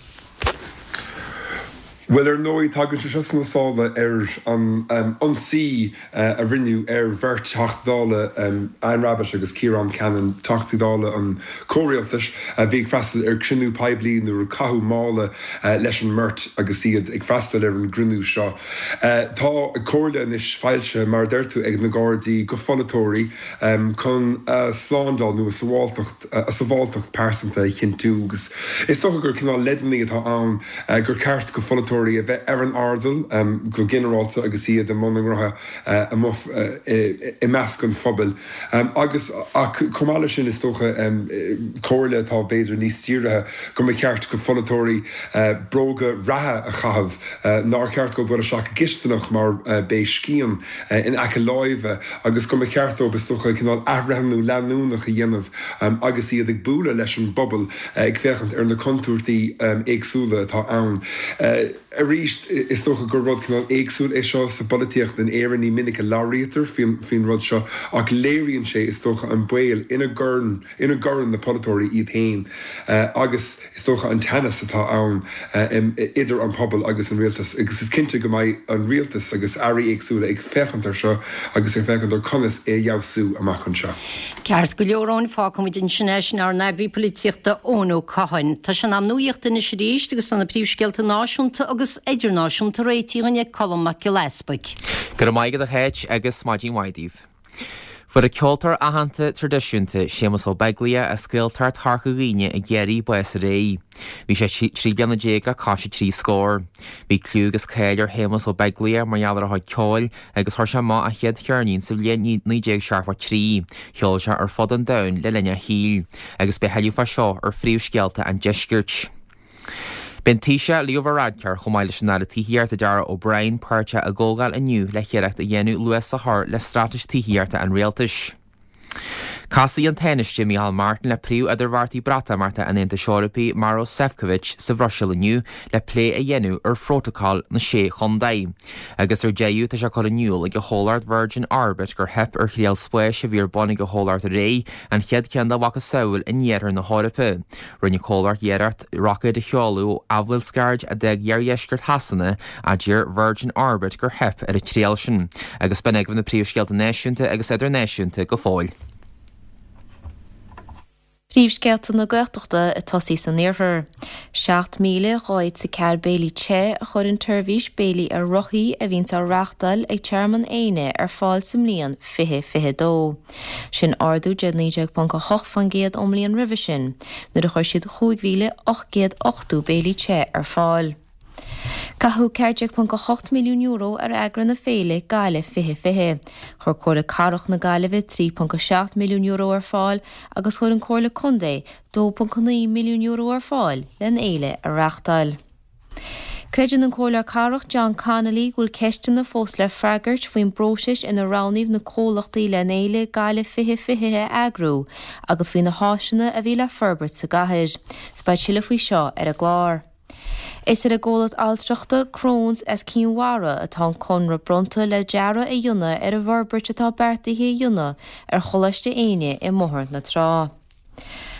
Well ar nóí tagann se na sála ar an um, ansaí uh, a rinneú ar bhirt teachtála um, Ann-Rabais agus Ciarán Cannon teachtadála an córéaltas a bhí ag freistal ar crinú peblií nó cathú mála uh, leis an mirt agus iad ag freistal ar an grunú seo. Uh, tá cóirla is fáilte mar deirtú ag na gádaí go folatóirí um, chun uh, slándal nó a bháltacht persanta chinú agus is tócha gur cinál ledaní atá ann uh, gur ceart go folatóirí a bheith ar an ardal um, go generalta agus iad an monangratha uh, a muh uh, i, i measc an phobal. Um, agus ach cumála sin is tócha um, cóirle tá beidir níos tíirithe go mé ceart go folatóirí uh, bróga rathe a chahabh uh, ná ceart go bud a seach gistanach mar uh, bé scíam uh, in aice láimhe agus go mé ceartó is tócha cinál ahreanú leanúnach a dhéanamh um, agus iad ag búla leis an bobbal uh, ag fechant ar na contúirtaí um, éagsúla atá ann. Uh, A ríist is tócha gur rud cinál éagsúil é seo sa bolíocht den éan ní minic a lárítar fin rud seo ach léironn sé is tócha an buil ina gurn ina gurn na polatóirí iad hain uh, agus is tócha an tennis atá ann uh, um, idir an pobl agus an rialtas agus is cinnte go mbeidh an rialtas agus airí éagsúla ag fechantar seo agus ag fechantar conas é jaabhsú amach an seo. Ceart go leorrán fácam in sinné sin ar nagraí políochta ónó cahain. Tá sin am nuíochtta na siríist agus an na príomhscealta náisiúnta agus idirnáisiúnta réitíhanne Colm McAlespaig. Gur maigad a héit agus maidín waidíh. Fu a ceoltar ahananta tradiisiúnta sémas ó beglia a scéaltar tharcha ghine a ggéirí buas a ré. Bhí sé trí bliana déga caiise trí scór. Bhí clúgus céilir hémas ó beglia marhealar a haid ceáil agus thuir se má a chead chearnín sa bblion ní déag searfa trí. Cheol se ar fod an dain le lenne híl agus be heiliú fa seo ar phríomhscealta an deisgirt. Ben tíise líomhradcear chomáile sin na tííarta Dara O'Brien páirte a ggógáil aniu le chéirecht a dhéanú luas a thar le stratas tííarta an réaltais. Casaí an tennis Jimmy Hall Martin le príú idir bhartaí brata marta an inta seorpaí Maro Sefcovic sa bhroisiil aniu le plé a dhéanú ar phrótocol na sé chundaí. Agus ar déú tá se chu aniuil ag go Holard Virgin Orbit gur hep ar chréal spéis a bhíor bonnig go Holard a ré an chead cean a bhacha saoil in dhéar na hárappa. Rinne Holard dhéart rocha de cheolú ahfuil scarge a de ghearhéisgurt hasanna a dtír Virgin Orbit gur hep ar a tréal sin. Agus ben agmh na príomhscealta náisiúnta agus idir náisiúnta go fáil. Príomhscealta na Gaeltachta a tosaí san níorthar. seacht míle ráid sa cear béilí ché a chur an tuirmhís béilí a rothaí a bhíonn sa reachtal ag tearman éine ar fáil sa mbliain fiche fiche dó. Sin ardú de níideag panca hoch fan géad omlíon rih sin, nuair a chuir siad chuaig mhíle och géad ochtú béilí ché ar fáil. Cathú ceirteach pan go hocht milliún euro ar agra na féile gaile fiche fiche. Chur cóla carach na gaileh trí pan go seacht milliún euro ar fáil agus chuir an cóla condé dó pan go naoi milliún euro ar fáil len éile a reachtal. Creidir an cóla carach John Connolly gúil ceiste na fós le freigart faoin bróisis ina ráníomh na cólachtaí le éile gaile fiche fiche agrú agus faoin na háisina a bhí le ferbert sa gathir, spáid siile faoi seo ar a glár. Is er a ggólat altrachta Crohn's as cínhara atá conra bronta le deara a dionne ar a bharbert atá bertaithe dionne ar cholaiste aine i mthir na trá.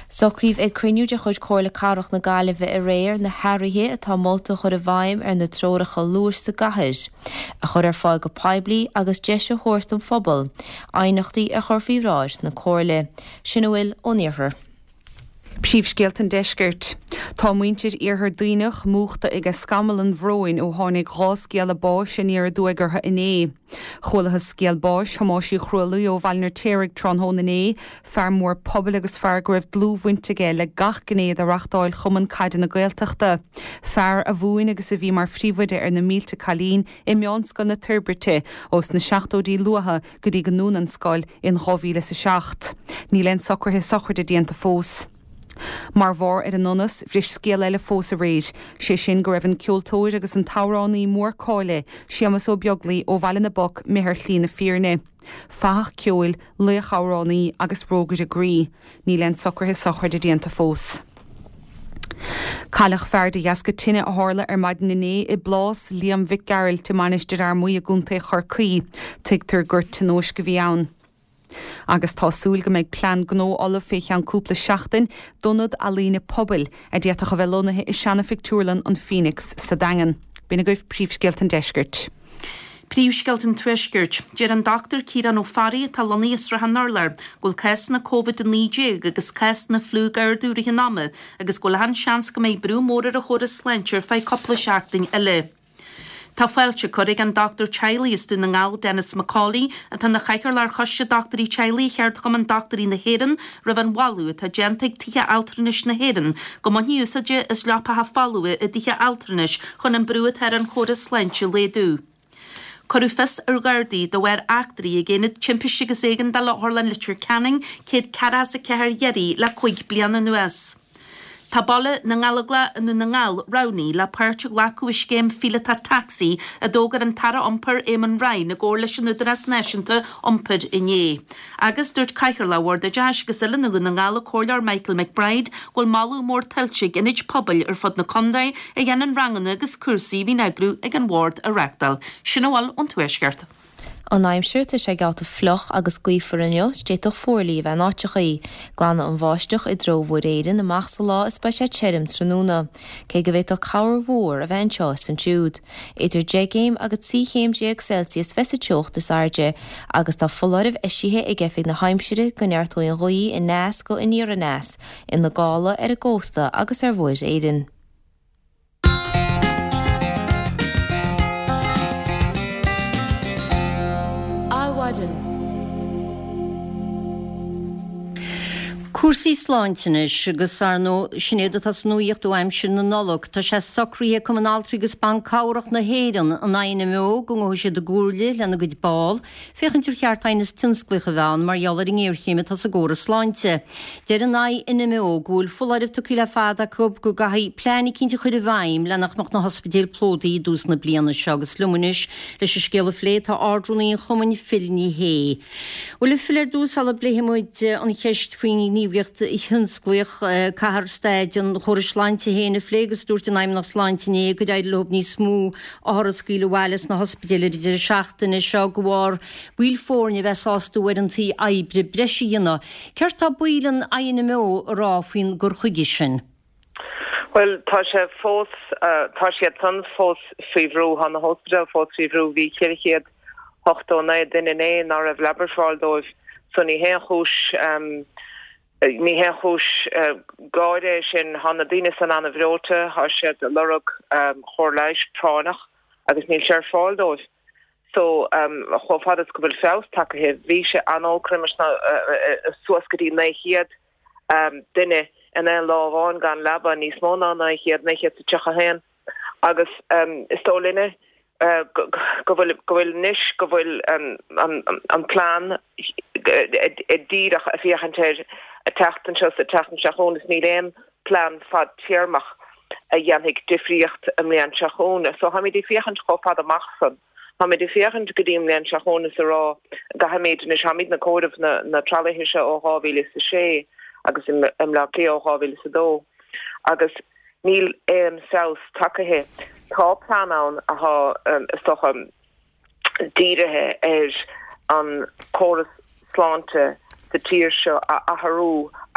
Socríomh ag cruniú de chuid cóirla carach na gaileh a réir na hairithe atá molta chur a bhaim ar na tróracha lúr sa gahais. A chur ar fáil go paibli agus deise thuirt an phobal. Ainachtaí a chur faoi ráis na cóirla. Sin bhfuil óníorthar. Príomhscéalt an deisgirt. Tá muintir ar daoinech múchta ag a scamal an bhróin ó tháinig gháscéal a báis sin ar a dúigartha iné. Cholaithe scéal báis thomáisí chrualaí ó bhailnar téirigh tronthón iné, fear mór pobl agus fear go raibh dlúmhaintige le gach gnéad a reachtáil chuman caidan na Gaeltachta. Fear a bhuain agus a bhí mar phríomhaide ar na mílta chalín i meánscoil na turbirte os na seachtódí luatha go dtí ganún an scoil in chohíle sa seacht. Ní len socrthe sochirde díanta fós. Mar bhór ar an nonas bhris scéal eile fós a réid, sé sin go raibh an ceoltóir agus an táránnaí mór cáile siamas ó beaglaí ó bhaile na boc mithir chlí na fíorne. Fach ceol, le cháránnaí agus rógad a grí, ní len socrthe sochirde díanta fós. Cailach fear de jasca tinine a hála ar maidin iné i blás Liam Vic Garrel te manisteir ar muí a gúnta chorcaí, tuigtar gur tinóis go bhí ann. Agus tá súil go méid plán gnó olah féiche an cúpla seachtain donad a lína pobl a déach go bhfuilonathe i seanna fictúrlan an Phoenix sa dagan. Bína goibh príomhscéalt an deisgirt. Príomhscéalt an tuisgirt, déir an doctor Ciarán Ó Faraí tá laníos ra an Norlar, gúil cés na COVID nídé agus cés na flúgairú ri hiname, agus gúil han seans go méid brú mór a chóir a slentir fé coppla seachtain eile. Tá fáilte chuig an doctor Chiley is dún na ngáil Dennis Macaulay a tá na chaicear lear choiste doctorí Chiley cheart chum an doctorí na héan ra an walú tá genteigh títhe altranis na héan, go má níúsaide is lepa ha fallúi i dtíthe altranis chun an brúid ar an chóir slente léadú. Corú fis ar gardaí do bhhair actarí a ggéanad timpeisi agus éigen de le Orlan Litcher Canning céad caras a ceir dhearí le chuig bliana nuas. Tá balle na ngalagla nu na ngal rauni la páirte glacu is céim fila tá taxi a dógar an tara ompar éman rain na ggóir leis an udras neisianta ompar iné. Agus dúirt caichar lehar de deis go sila na na ngala cóilear Michael McBride ghfuil malú mór tiltig in id pobl ar fod na condaid a dhéanaan ranganna agus cuasaí hí negrú ag an ward a rectal. Sinna bhil an tuaisceart. An aimimseirte sé gata floch agus cuiifar anneo stéitoch fórlíh an áitechaí, glána an bháisteach i dróhú éidir na machsa lá is ba sé teirim tróna, cé go bhéit a cabhar mhór a bhaintseo san siúd. Idir dégéim agus tíchéim déag Celsius fesa teocht is airde, agus tá foláirih isithe i ggefig na haimsire go neartó an roií in nás go in níor a nás, in na gála ar a ggósta agus ar bhuair éidir. Cuasaí sláintenis agus ar nó sinnéad as nuíochtú aim sin na nolog, tá sé socríí cum an altrigus ban cáireach na héan an aine mó go ngó sé de gúrla lena go ball, féchan tíir cheartainas tinsclicha bhean mar jalar in éirchéime tá a góra sláinte. Déir an naid ina mó gúil fullairh tú cíile fada cub go gaí plánig cinnte chuir a bhaim lenach nach na hospidéal plódaí dús na bliana se agus lumanis leis sé scéal flé tá ardrúnaí chumann filní hé. Bhfuil fillir dús ala bléimiid an cheist faoin níomhiocht i hinsclích cahar staid an chóir sláinte héna phlégus dúirt in aim nach sláintené go d lob ní smú áras cíle bhhailes na hospidéile idir seachtainna seo go bhhar bhuiil fórne bheith sástú ar an tí aibre breisiíanana. Ceir tá builan aine mó rá faoin gur chuigi sin? Well, tá sé fós, tá sé tan fós fihrú han na hospital fós fihrú hí chéad hochtó na duine é nar a bhleberfáil dóibh son ní hé chúis ní hé chúis gáide sin hanna daine san anna bhróta há sé lerug chóir leis tránach agus níl sé fáil dóibh. So chofadas go bhfuil fés take heh bhí sé anolcrimmers na suascadí na chiad duine in é láháin gan leba níos móna na chiad na chiad sa techa héan agus is tólinne go bhfuil níis go bhfuil an plán i ddíach a fiochantéir a teachtan seo a teachtan seachónas ní léim plán fad tíarmach a dhéannig difriocht am léan seachóna. So ha mí dí fiochan chofad amach san. Ha mé de féchan godíim léan seachónas a rá ga ha méid is hamid na códamh na na tralahiise ó háhíle sa sé agus im le lé ó háhíle sa dó. Agus níl éim saos takethe tá plánán a ha stocha díirithe ar an choras sláinte sa tíir seo a aharú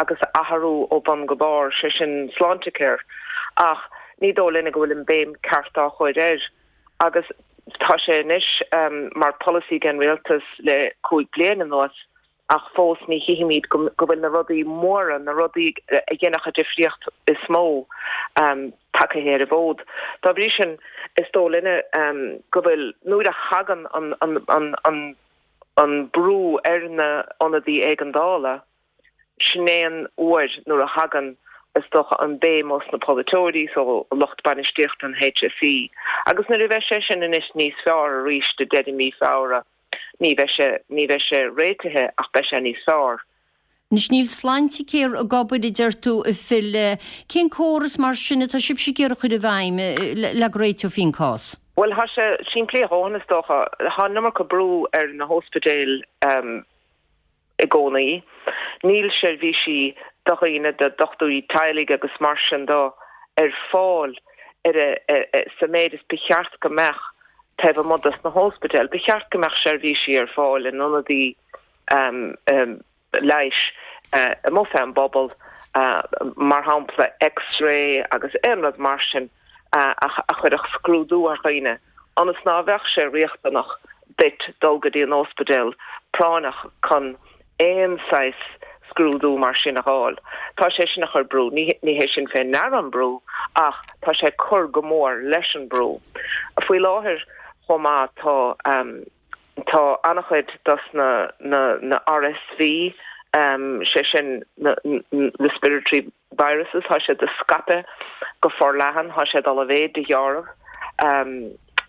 agus aharú ó ban gobar se sin sláinteir ach ní dólinnig gohfuil an béim cartá chuid ir agus tá sé inis um, mar policy gen réaltas le cúig blian an nuas ach fós ní hihimid go bhfuil na rudaí móra na rudaí a dhéanacha difriocht is mó um, takehéir a bód. Tá bhrí sin is dólinne um, go bhfuil nuair a hagan an, an, an, an, an brú ar na onadí ag an dála sinnéan uair nuair a hagan is doch an bé mos na politóí so locht banistecht an H S E. Agus na bheith sé sin in is níos fear a ríis de dedi mí fára. Ní bheith sé réitethe ach bheith sé níos fear. Nis níl sláinte céir a gabbaid i deirtú i fil cén córas mar sinna tá sib sé céir chuid a bhaim le gréitú fin cás. Well ha se sin lé hánas docha ha nummer go brú ar na hospital um, i gcónaí. Níl sé bhí si dochaíine de dochtúí tailig agus mar sin dó ar fáil ar sa méid is becheart go meach teh modas na hospital. Becheart go meach sé bhí si ar fáil in nona dí um, um, leis uh, a mo an bobbal uh, mar hapla X-ray agus éad mar sin uh, a, a chuir ach scrúdú a chuine. Anas ná bheith sé riochtanach bit dulgadí an hospital pránach chun éonáis scrúdú mar sin a háil. Tá sé sin nach chur brú, ní hé sin fé nar an brú ach tá sé chur go mór leis an brú. A faoi láthir chomá tá um, tá annachchuid das na, na, na R S V um, sé sin na, na respiratory viruses ha sé de scape go forlahan ha sé all a bvé de jarh um,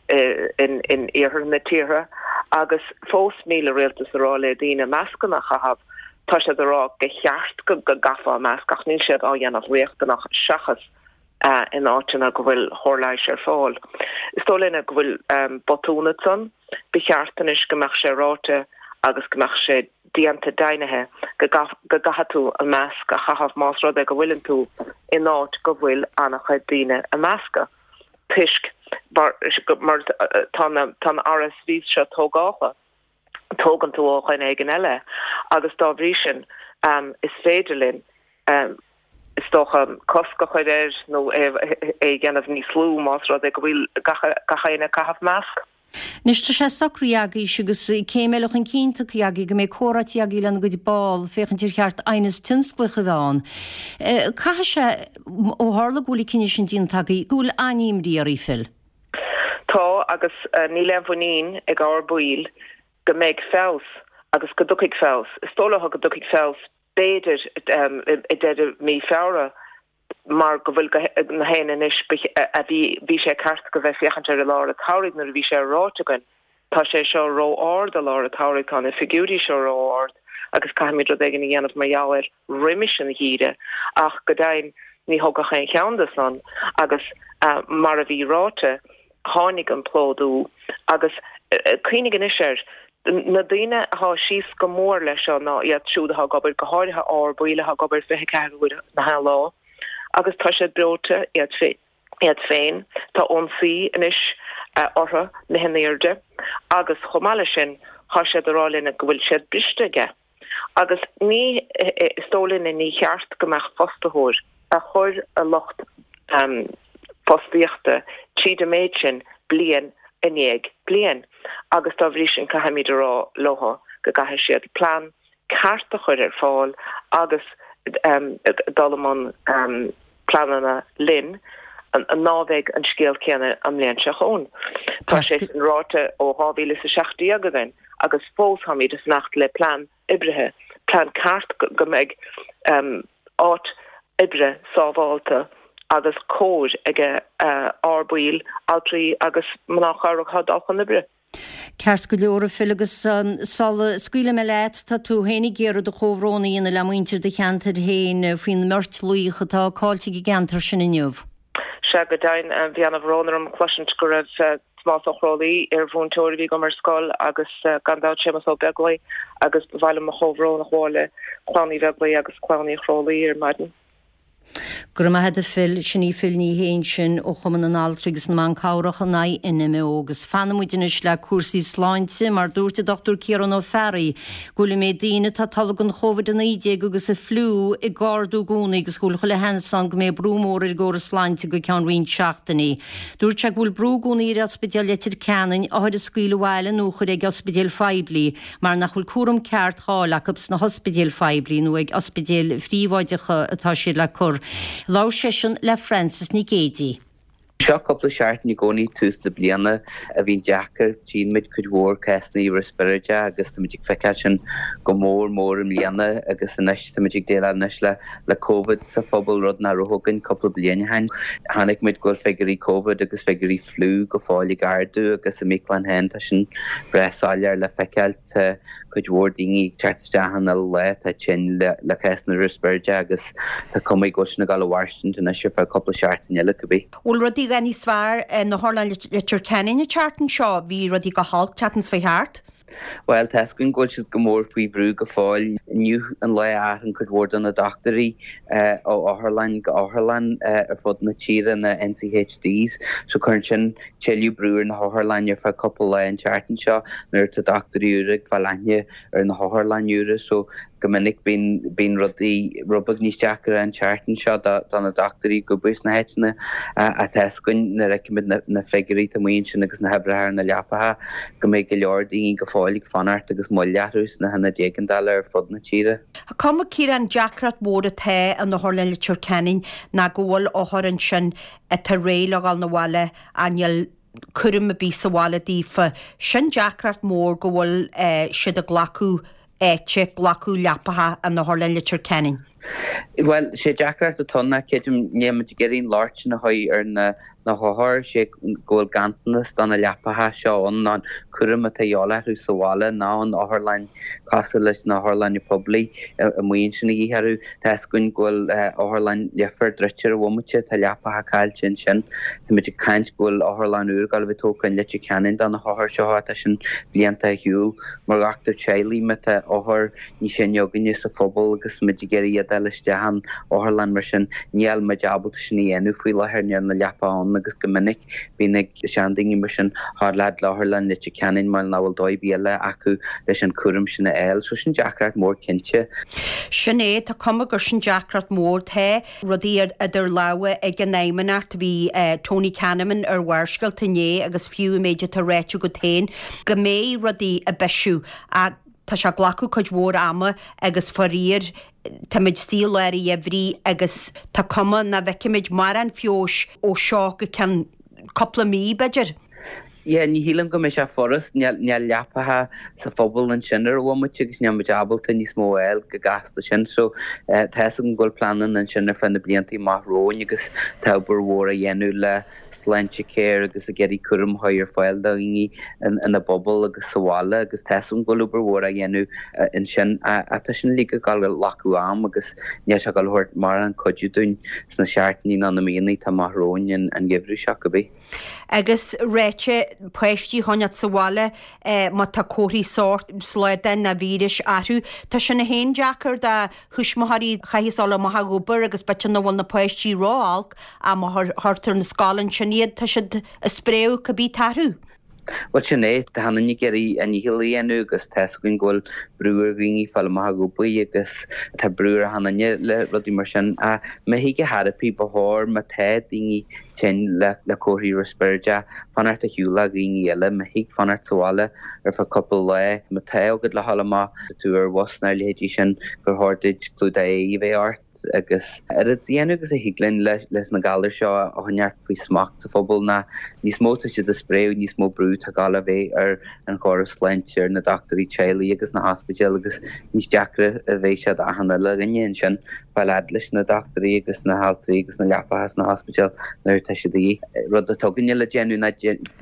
in in éhir na tíre agus fós míle réaltas ará le dína meascannach a hab tá sé ará go cheart go go gafa meascach ní siad á dhéanamh réachtanach seachas uh, in áitina go bhfuil chorláis ar fáil. Is tólinna go bhfuil um, botúnaton becheartanis gomach sé ráte agus gomach sé dianta dainethe go gahatú a measc a chahaf más rud ag go bhfuilin tú in áit go bhfuil annach chuid díine a measca. Pisk mar tan R S V se tógácha tógan tú áchain aigen eile agus dá bhrí sin um, is féidirlinn um, is toch um, cosca chuid éir nó é gceanamh níos slú más rud ag go bhfuil gachaine cahaf measc. Nista sé sacríagaí sigus céimeach an cínta ciagaí go mé córatíagaí lena go dtí ball féchan tír cheart aines tinsclacha bháin. Caithe sé ó hála gúla cinine sin díntaagaí gúil aníimdí ar ífil? Tá agus uh, ní lefunín ag áir buil go méid fés agus go ducaigh fés. Is tólatha go ducaigh fés béidir um, i deidir mí feara mar go bhfuil na héana is a bhí sé cart go bheith fiochantar a lá a táirigh nar a bhí sé rátegan tá sé seo ró ard a lá a táiricán i figúrí seo ró ard agus caiimiid ru ag an dhéanamh mar jair riimiis an híide ach go dain ní thugach chéin cheanda san agus uh, mar a bhí ráte tháinig an plódú agus cuinig an isir na daine há síos go mór leis seo ná iad siúda ha gobar go háirithe ár buile ha gobar fithe ceúide na há lá agus tá sé brote iad fé iad féin tá onsaí inis uh, ortha na hinnéirde agus chomáile sin há sé arálína go bhfuil siad bristeige agus ní stólína ní cheart gomach fostathóir a chuir a locht um, postíochta tríd a méid sin blian inéag blian agus tá bhrí sin caiimiid ará loha go gaithe siad plán carta chuir ar fáil agus um, dalamán um, planana lin an, an náveig an scéal céanna am léanseach ón. Tá sé an ráte ó hábhíle sa seachtaí againn agus fós haíad is nacht le plán ibrethe, plán cart go méid um, áit ibre sábháilta agus cóir ige uh, árbíl átrií agus mnachárach had áchan ibre. Ceart go leor filagus um, sala scuile me leit tá tú hénig géad a chomhrónaí ina le muintir de cheantar héin faoin mert luícha tá cáilte i gantar sin inniuh. Se go dain uh, bhí anna bhrónar am chluisint go raibh uh, máachrólaí ar bhúntóir bhí go mar scáil agus uh, gandát sé mas ó beglaí agus bhhaile a chomhrón a cháile chlánaí bheglaí agus chlánaí chrólaí ar maidin. Gur ma had a fil sinní fil ní héin sin ó chuman an altrigus na man cáireach a naid inime ógus. Fanamúidinis le cuasaí sláinte mar dúirta Doctor Ciarán O'Farrill gúla mé daine tá talagan chovid an ide agus a flú i gardú gúna agus gúla chula hensan go mé brúmór ar góra sláinte go cean rion seachtaní. Dúirt se gúil brúgúna ar ospidéal letir ceannain áid a scuil bhile núchar ag ospidéal Feibli mar nach chul cuaram ceart chálaachs na hospidéal Feibli nó ag ospidéal phríomháideacha atá siad le cur. Lá sesin le Francis Nigédi. Seo coppla seart ní gcónaí tús na bliana a bhín deachar Jean mid chud mhór cesnaí respiride agus tá muidig feiceáil sin go mór mór an bliana agus inis tá muidig déile inis le le COVID sa phobal rud na rothgann coppla bliana hain. Tháinig muid gúil feigurí COVID agus feigurí flú go fáil gardú agus a méclan hen tá sin breáilear le feiceáil chud mhór daoine teartteahan a le tá sin le le cesna respiride agus tá cumaigh go sin na gal bhhairsin inis fe coppla seart in eile go bhí. Any svar na Harlan litir Kenny na chartan seo bhí rudí go halt chatans fé hart? Well, tascin goil siad go mór faoi bhrú go fáil nniu an le áhan chud bhór an na doctorí ó Áthirlein go Áthirlein ar fud na tíre na N C H Ds, so chuann sin teiliú brúir na Áthirlein ar fe couple le an chartan seo nuair tá doctorí úraigh bhailne ar na Áthirlein úra, so gomininic bín rudí rubag níos deachar an chartan seo don na doctorí go buis na heitna a tascin na recimid na figurí a muon sin agus na hebreair na leapatha go méid go leor daoine go fáilig fanart agus mo leathrús na hena déagandal ar fud na tíre. Cuma círan Jackrat mór a the an na Harlan litir Kenning na ggóil ó thorann sin a tá réile gáil na bhile anial cuirim a bí sa bhile dífa sin Jackrat mór go bhfuil siad a glacu éite glacu leapatha an na Harlan litir Kenning. Well, sé Jackart a tonna céidim néimiid geín láirt na haid ar na na háthir sé ggóil gantanas don na leapatha seán ná cuirim a taálaú sa bhile ná an Áthirlein casa leis na Áthirlein Publi a muon sinna íhearú tascin ghfuil Áthirlein leafar dreitear bhmuite tá leapatha cáil sin sin tá muidir caint ghfuil Áthirlein úr gal bh tócain leite ceann don na háthir seo tá sin blianta hiúil mar achtar Chalí me tá áthir ní sin joganne sa phobal agus muidir geirí Dehan Áthirlein mar sin níall me jabbalta sin dhéanú faoi lethir near na leapáin agus go minic bhín ag seandaí mar sin hard lead Áthirlein leite ceann mar náhfuil dóibh bíile acu leis an cuirim sinna eil, so sin Jackrat mór cinnte. Sinné tá cuma gur sin Jackrat mór the rudí idir leha ag an néimeart bhí Tony Kahneman ar bhharscail tané agus fiú méide tá réitiú go tain go mé rudí a beisiú a tá se glacu chuid mhór ama agus farír tá muid stíl leir i bhrí agus tá cuma na bheicimiid mar an fios ó seo go cean coppla mí beidir. Yeah, ní hílam go mé se forras ne leapatha sa phobal an sinar bhmuid agus neamid abalta níos mó eil go gasta sin, so theas an ghfuil planan an sinar fan na bliantaí maithróin agus tabar mhór a dhéanú le sláinte céir agus a geirí cuirim thoir fáil daoine in na bobbal agus sa bhile agus theas an ghfuil obair mhór a dhéanú in sin a tá sin líka gal lacu am agus ní se gal thuirt mar an coidú dún sna seaartnaí ná na míonaí tá maithróin an gheimhrú seach go bhí. Agus réite poisttí honneat sa bhile má tá cóirí sort sláidan na víris athú, tá sin na héon Jackar de thuismathaí chaisála maithagúbar agus bete nó bhfuil na poisttí ráálc a thtar na scálan sin iad tá siad a spréú go bí tarú. Wat sin é hanna ní geirí a níhilíanú agus teascinn ghfuil brúir ghingí fall maithagúpaí agus tá brúir hanna le rudí mar sin a me hiige harapí bethir ma the daoine sin le le cóirí respiride fanart a hiúla ghingí eile me hiig fanart sáile ar fa couple le ma the agad le hallamá tú ar wasna lehétí sin gur háirteid clúda é bheith art agus ar a dhéanú agus a hiiglann leis na galir seo a thaneart faoi smacht sa phobal na níos móta siad a spréú níos mó brú tá gal bheith ar an choras leintsear na doctorí Chalí agus na hospital agus níos deacra a bheith sead a hanna le gine sin bailad leis na doctorí agus na haltaí agus na leapachas na hospital nuair tá siad í rud a tuganne le genú na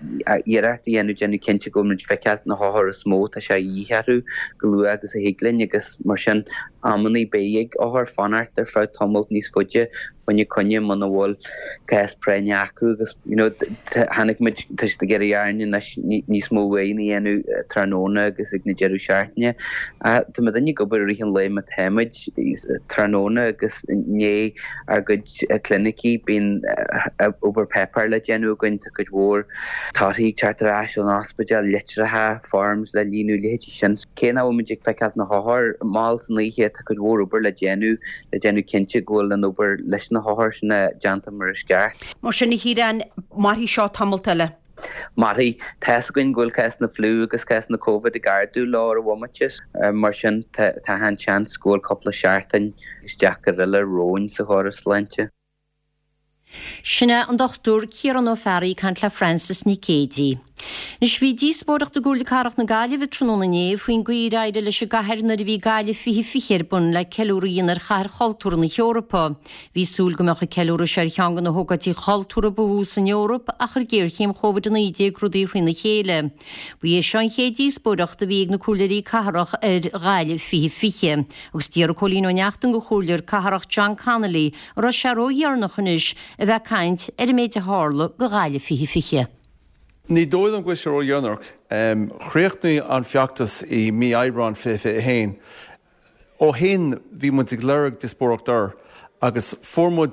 iarart dhéanú genú cinnte go muid feicealt na háthir smó tá sé díhearú go luú agus a hiiglann agus mar sin ammaní béig ó haar fanart ar fá tomult níos fuide when conne man bhil gas preine acu agus hanig mit tuis de geir airne níos móhhaí enú tróna agus ag na jeú seaartne a Tá me danne gobar rihan le a teid tróna agus né ar go clinicí bín ober pepper le genú gointe go bhór táí charterráis an osspeide litrathe farms le líú léidir sin céna óidir feiceat na háthir má san líhe go bhór ober le genú le genú cinnte ghil an ober leis na háthir sinna janta mar sceart. Mar sinna híran marí seo tamiltile. Marí teascain ghfuil ceas na flú agus ceas na COVID i gardú lá a bhamatis mar sin tá han sean scóil coppla seaartain gus deachar riile róin sa háras leinte. Sinna an dochtúr Ciarán Ó Ferry cant le Francis Nicédi. Nis bhí díosbóireacht do gúla carach na gáile bh tróna né faoin gcuiráide leis a gathir na bhí gáile fihi fichir bun le ceúíonar chair choultúr na Eorpa. Bhí súl go mecha ceúra sé teangan na thugatí choultúra bhús in Eorpa a chur géirchéim chovid an éide grúdaí na chéile. Bhí é seán ché díosbóireacht a bhíag na cúlairí carach ar gáile fihi fiche. Agus tíar cholín ó neachtan go chúlir carach John Connolly ro se róhearnachanis a bheith caint ar méide hála go gáile fihi fiche. Ní dóid an gcuise ó dionarc, chréochtnaí an feachtas i mí Eibreán fé fé héin. Ó héin bhí mu ag leirg dispóachtar agus formud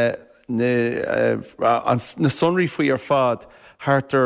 na sonraí faoi ar fad hátar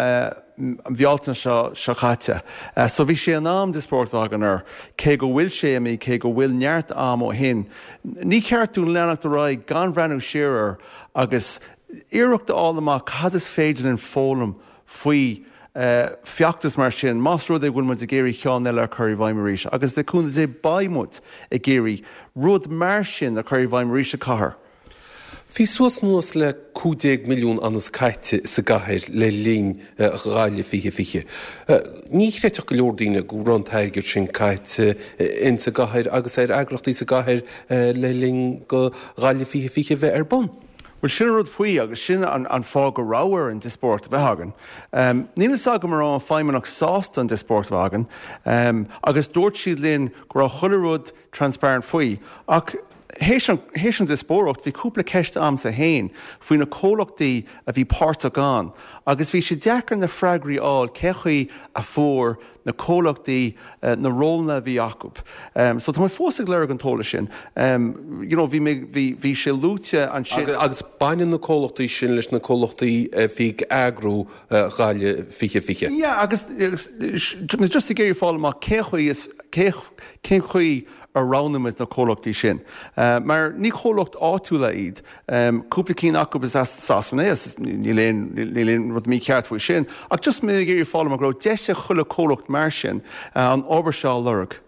an bhealtaine seo chaite. So bhí sé an am dispóachtágan ar cé go bhfuil sé mí cé go bhfuil neart am ó hin. Ní ceartú leanach do raig gan bhreanú siar agus iireachta álamach cad is féidir an fólam faoi feachtas mar sin, más rud é bhfuil mu a géirí cheán eile ar chuirí bhaimiríise, agus de cúna é baimmuid a géirí rud mar sin a chuirí bhaimiríise cathair. Bhí suas nuas le cúdéag milliún anas caite sa gaiir le lín gáile fiche fiche. Ní réiteach go leordaoine go rantaigir sin caite in sa gaiir agus ar agrachtaí sa gaiir le lín go gáile fiche fiche bheith ar bon. Well, sin rud faoi agus sin an, an fá go ráhar an disport bheithagan. Um, Nílas aga mar an feimmenach sásta an disport bheithagan, um, agus dúirt siad líon go raibh chuile rud transparent faoi. Ach héis an dispóracht bhí cúpla ceiste am sa héin faoin na cólachtaí a bhí páirrta gán, agus bhí sé deacar na freigraí áil cechaí a fór na cólachtaí uh, na rólna bhí acu. Um, so tá mai fósaigh leir an tóla sin. Um, you know, bhí bhí sé lúte an sin. Agus baineann na cólachtaí sin leis na cólachtaí bhí agrú gáile fiche fiche. Yeah, agus just a géir fáil má cechaí is cechaí around is na cólachtaí sin. Uh, mar ní chólacht áúla iad, um, cúpla cín acu is sasanna, ní léon rud mí ceart faoi sin, ach just mé géir fáil mar gró deise chula cólacht mar sin uh, an obair lurg.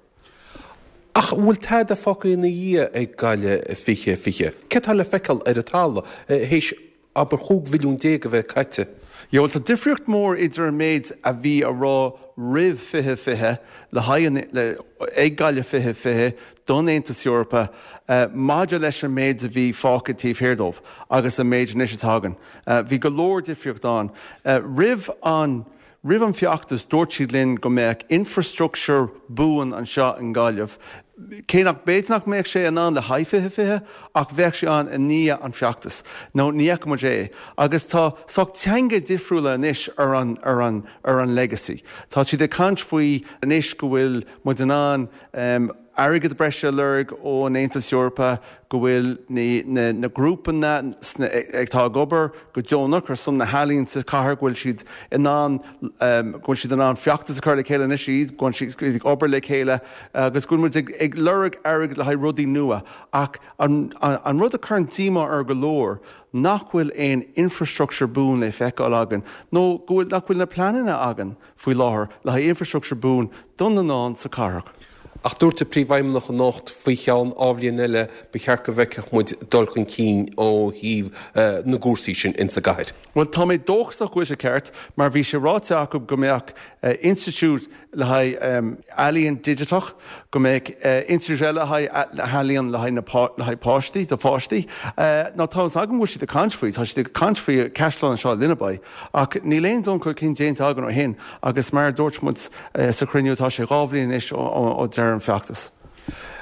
Ach bhfuil tead a focaí na dhé ag gáile fiche fiche. Cetá le feiceáil ar a tála, héis aber chúg bhiliún déag a bheith caite. Jo, tá difriocht mór idir méid a bhí a rá rih fithe fithe le haon ag gáile fithe fithe don Aontas Eorpa uh, maidir leis an méid a bhí fácatíh hirdómh agus a méid níos tágan. Uh, bhí go leor difriocht an. Uh, rih an Rih an feachtas dúirt siad linn go mbeadh infrastructure buan an seo an gáileh. Cénach béitnach méid sé an an le haifithe fithe ach bheith sé an in ní an feachtas. nó níach mar é. Agus tá soach teanga difriúla inis ar an, ar an, ar an legacy. Tá si de cant faoi inis go bhfuil mu an an um, airgad breise lurg ó Aontas Eorpa go bhfuil na, na grúpan na ag tá gobar go Jonach ar san na halíonn sa cathair ghfuil siad in an um, ghfuil siad an an feachtas a chuir le chéile inis iad ghfuil siad obair le chéile agus ghfuil muid ag, ag lurg airgad le haid rudaí nua ach an, an, an rud a chuirn tíma ar go leor nach bhfuil éon infrastructure bún le feiceáil agan nó go bhfuil nach bhfuil na planine agan faoi láthair le haid infrastructure bún don an an sa cathair. Ach dúirta príomhhaim nach an nácht faoi cheann ábhlíonn eile be chear go bheiceach muid dulchan cín ó híomh uh, na gúrsaí sin in sa gaiir. Well, tá mé dóchsach go is a ceart, mar bhí sé ráte acu go mbeadh uh, institút le haid um, Alíonn Digitach, go mbeadh uh, institút eile le Alíonn le haid páistí, do fáistí. Uh, ná tá agam bhfuil si de cantfaí, tá si de cantfaí ceistán seo linebáid, ach ní léon doncail cinn déanta agan ó hin, agus mar dúirt muid uh, sa cruinniú tá sé rábhlíonn is ó, ó, ó an feachtas.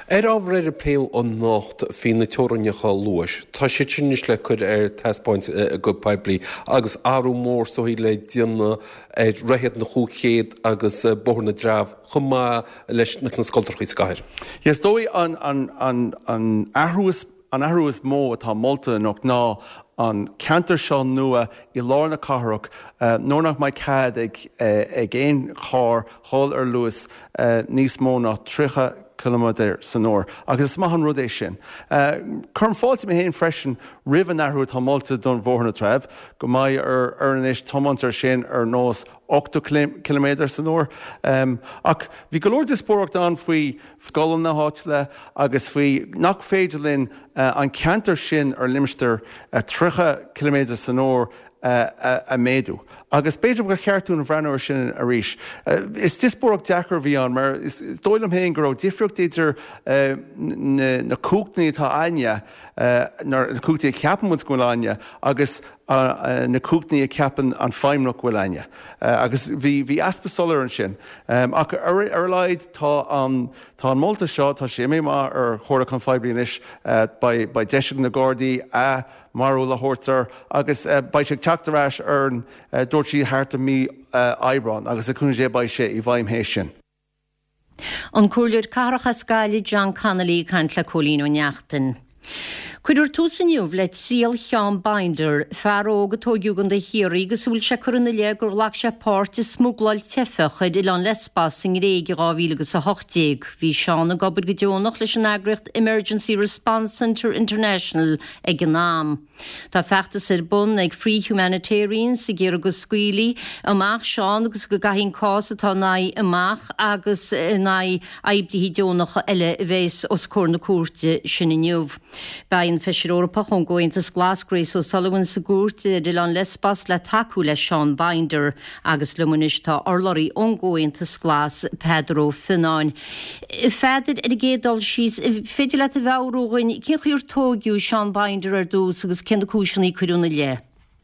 Er ábhar ar a péú an nácht fi na teoranneá luis, Tá sé sinnis le chud ar testpoint a go pebli agus áú mór so hí le dionna ar réhead na chuchéad agus borna draf chumá leis na scoiltarchaí scair. Yes, dói an an an an ahrúas an ahrúas mó atá molta nach ná an cantar seán nua I lár na carach uh, nóir nach mai cad ag uh, ag éon chár hall ar luas uh, níos mó ná trícha kilometer san nóir, agus is maithan rud é sin. Chum fáilte mé héon freisin rih an ahrú tá molta don bhórna tref, go mai ar ar an éis tomantar sin ar nós ocht kilometer san nóir. Um, ach bhí go leor dispóracht an faoi scolam na háitile agus faoi nach féidir linn uh, an cantar sin ar limster uh, trícha kilometer san nóir Uh, a, a méadú. Agus beidir go cheartún a bhreanúir sin a ríis. Uh, is dispóach deachar bhí an, mar is, is dóilm héon go raibh difriúcht idir uh, na, na cúctaí tá aine, uh, na cúctaí ceapan muid goil aine, agus uh, uh, na cúctaí a ceapan an feimnach goil aine. Uh, agus bhí bhí aspa solar an sin. Um, ach ar, ar leid tá an tá an molta seo tá sé mé má ar chóra an feblinis uh, by, by deisiig na Gardaí a marú le hórtar, agus uh, ba sé teachtarráis ar an uh, dúirtí háarta mí uh, Aibreán, agus a chun sé ba sé I bhaimhééis sin. An cúlir carcha scaile John Connolly cant le cholín ó neachtain. Cuidir túsaniuh le síal Sean Binder fearóga tógiúgan de hirí agus bhfuil se chuna le gur lach sé páirte smúgláil tefa chuid I an lespas sin réige gáhílagus a hochtéig. Bhí Seán a gobar go deonach leis an agricht Emergency Response Centre International ag an náam. Tá feachtas ar bun ag Free Humanitarians i ggéar agus scuilí amach Seán agus go gahín cás atá ná amach agus ná aibdí deonach eile bhés os cór na cuairte sin inniuh. Bain Fisher Europa chun gointas Glasgrace ó Sullivan sa gúirte de an lespas le taú le Sean Binder agus lemunis tá orlarí ongóintas glas Pedro Fináin. Feidir ar gédal síos féidir le a bhróin cin chuúr tógiú Sean Binder ar dús agus cin cúisinaí chuúna le.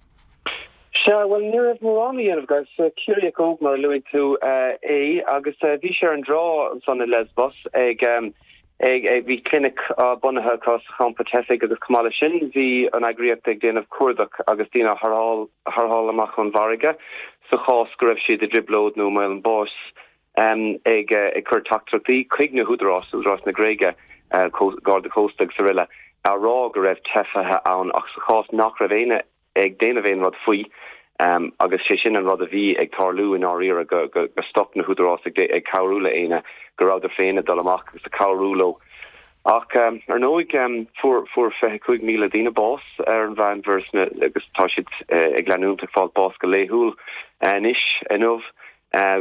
Se well ni of Morani of gus curia go mar luing to é agus bhí sé an rá san na lesbos ag ag ag bhí clinic bunathe cos champatefik agus cumála sin bhí an agriíocht ag déanamh cuardach agus dína ththall amach an bharige sa chás go raibh siad a driblód nó me an bós ag ag chur tachtraí chuig na húdrás rás na gréige gáda cóstag sa riile a rá go raibh tefathe ann ach sa chás nach raibh éine ag déanamh éon rud faoi Um, agus sé sin an rud a bhí ag tarlú in áíra go go go stop na húdrás ag ag cabhrúla éine go ráidir féine dul amach agus a cabhrúló ach um, ar nóig um, fuair fuair fe chuig míle dína bás ar an bhain versna agus tá siad uh, ag leanúnta fáil bás go léthúil uh, níis inmh uh,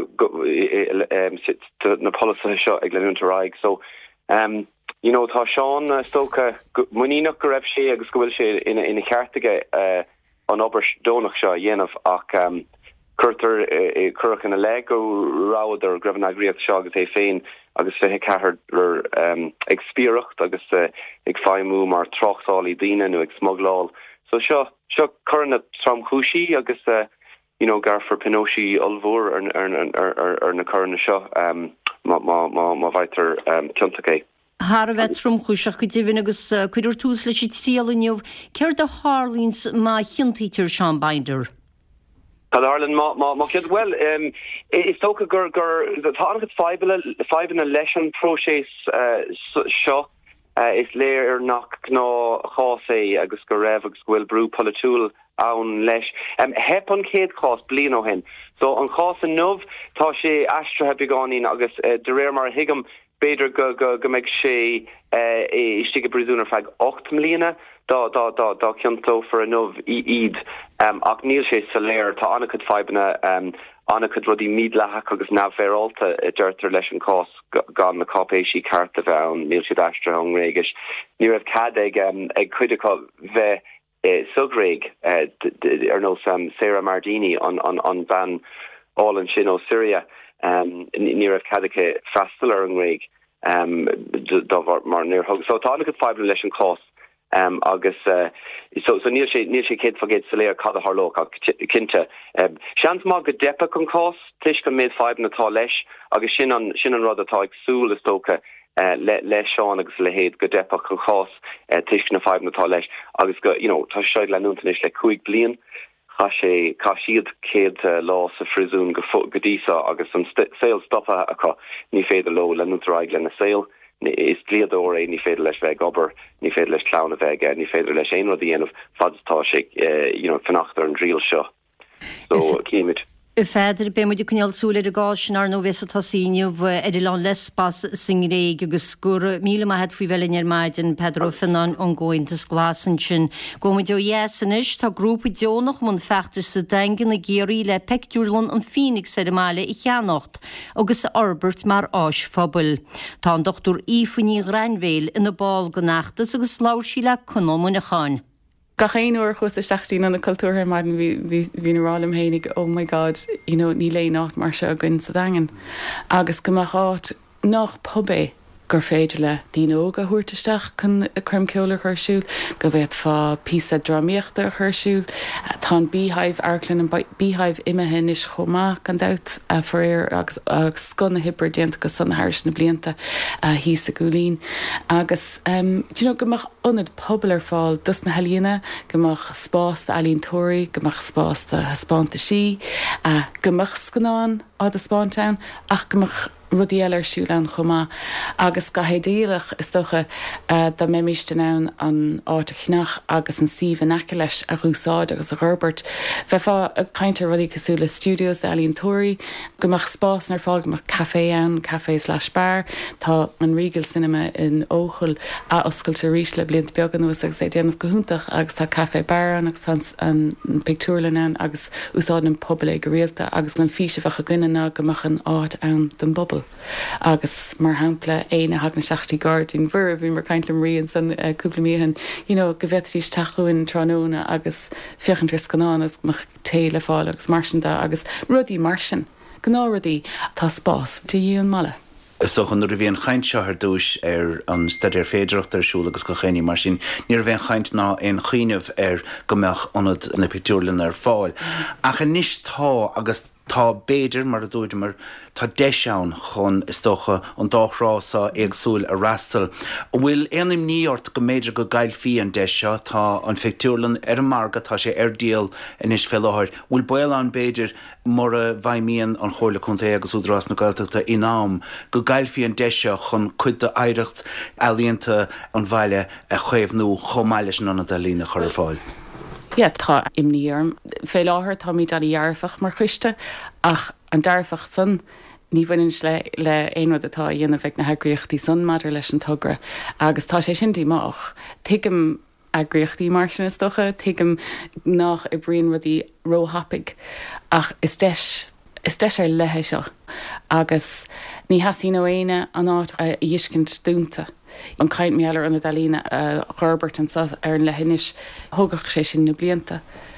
um, sit na policy seo ag leanúnta raig so um, you know, tá Seán uh, stocha muíach go raibh sé agus go bhfuil sé ina ina cheartaige uh, an obair dónach seo dhéanamh ach um, chuirtar chuach in a le go ráidir greibh agriíocht seo agus é féin agus fé cethir um, ag spíoracht agus uh, ag feimú mar trochtáil I daine nó ag smogláil. So seo seo chuna tramchúsí agus uh, you know, garfar pinóisií olmhór ar, ar, ar, ar, ar na chuna seo um, má bhaidtar um, cinntaché. Har a bheith tromchúiseach go dtíhann agus chuidir túús leis síalaniuh, ceir de Harlíns má chinntítir Sean Binder. Tá Harlan má má cead well um, is tócha gur gur tágad feibna leis an próséis seo is léir nach ná chása agus go raibh agus bhfuil brú polytúil ann leis. Um, hep an céad chás blian ó hen. So an chás an nómh tá sé astrathe beáín agus uh, de réir mar hiigem beidir go go go meid sé istíige brisúnar feag ocht mlíana dá dá dá dá ciantó for a nómh iad um, ach níl sé sa léir tá anna chud feibna um, anna chud rudí míad lethach agus nabhhéalta i deirtar leis an cás gan na cápéisí carta bheith an níl siad astra an réigeis. Ní raibh cad ag um, ag chuideá bheith eh, sugréig eh, ar nó sam Sarah Mardini an an an ban all an sin ó Syria. Um, ní raibh cadacha freastal ar an réig um, mar níor thug. So tá anna chud feibna leis an cás um, agus uh, so, so níl sé níl sé céad fagéid sa léir cad a tharlóch ach cinnte. Um, seans má go depa an cás tuis go méid feibna atá leis agus sin an sin an rud atá ag súil is tócha le le seán agus le héad go depa chun chás tuisc na feib natá leis agus go you know tá seid le núntanis le cuaig blian cha sé cá siad céad lá sa frisún go go dísa agus an saoil stoppa acha ní féidir lo le núntaráig le na saoil is bliadó é ní féidir leis bheith gobar ní féidir leis clán a bheith ní féidir leis éon rudí anamh fadtá sé you know fannachtar an dríal seo so cíimiid. I féidir be muidir cnealsúla a gásin ar nó visa tasíniuh idirlán lespas sin réig agus gur míle maithe fao bheilin maidin Pedro Finnan an ggóintas glasan sin. Go muidir dhéasanis tá grúpa deonach mun feachtas sa dengan na géirí le pectúrlan an Phoenix ar máile i cheannacht agus Albert mar áis fabul. Tá an dochtúr Ífaní Reinvéil ina báil go nachtas agus láisí le conómuna cháin. Gachéin uair chus a seachtaí an na cultúr mar hí rálam hénig oh my god, you know, ní lé nácht mar se a gin sa dagan. Agus gomach áit nach pobe gur féidir le díóga thuirtaisteach chun cruimceola chuirsúil, go bheith fá písa drámíochta chuirsúil, tá bíhaibh airclann an bíhaibh imethe is chomá gan dat a foréir agus scona hipper déanta go san háirs na blianta hí sa gúlín. Agus um, you know, gomach onad pobl ar fáil dus na helína, gomach spás de alíntóirí, gomach spás de spánta sí, uh, gomach scanán á de spántein, ach gomach rudí eile siúlan chumá agus go hédíalach is docha uh, da méimiiste nán an áitichnach agus an sih nace leis a rúsáid agus a Herbert. Bheitá a caiintear rudí cosúla studios de alíntóirí, gomach spás nar fáil gomach café an, café slash bar, tá an Regal Cinema in Óchail a oscailte rís le blianta beag an nuas agus é déanamh gohúntaach agus tá café bar an agus an pictúrlan an agus úsáid an pobl go réalta agus an físe bhecha gine gomach an áit an den bobbal. Agus mar hapla é na hag na seachtaí garding bhir bhí mar caiintlim rion san cúpla míhan, you know, go bheitríos tachuin tróna agus fiochantar scanán agus mar téile fáil agus marsanta agus rudí marsin, gná rudí tá spás tí dhéon mala. Sochan nuair a bhíon chaint seo ar dúis ar an staidir féidireacht arsúla agus go chéine mar sin, níor bhíon chaint ná on chuineh ar gombeach anad na pictúrlan ar fáil. Ach a níos tá agus tá béidir mar a dúidir mar tá deisián chun is dócha an dáchrása agsúil a rastal. Bhfuil éanim níort go méidir go gail fí an deisio tá an pictúrlan ar an marga tá sé ar díal inis fellóir. Bhfuil bail an béidir mar a bhaimíon an chóirla chunta agus údrás na gailteachta inám go gail fí an deisio chun cuid de éireacht ealaíonta an bhaile a chuimhnú chomáiles an anna lína chur fáil. Ja, tá imníarm. Fé láthir tá mí daí dhearfach mar chuiste, ach an dearfach san ní bhainn le le éonrad atá dhéanamh bheith na heagríochtaí san maidir leis an tugra. Agus tá sé sin díach. Tuigim agriochtaí mar sin is docha, tuigim nach i bríon rudí róhapig, ach is deis is deis ar lethe seo. Agus ní hasí nó éine an áit a dhiiscint dúnta. An caiint méallar an dalína uh, Herbert an sa ar an lehinis thugach sé sin na blianta.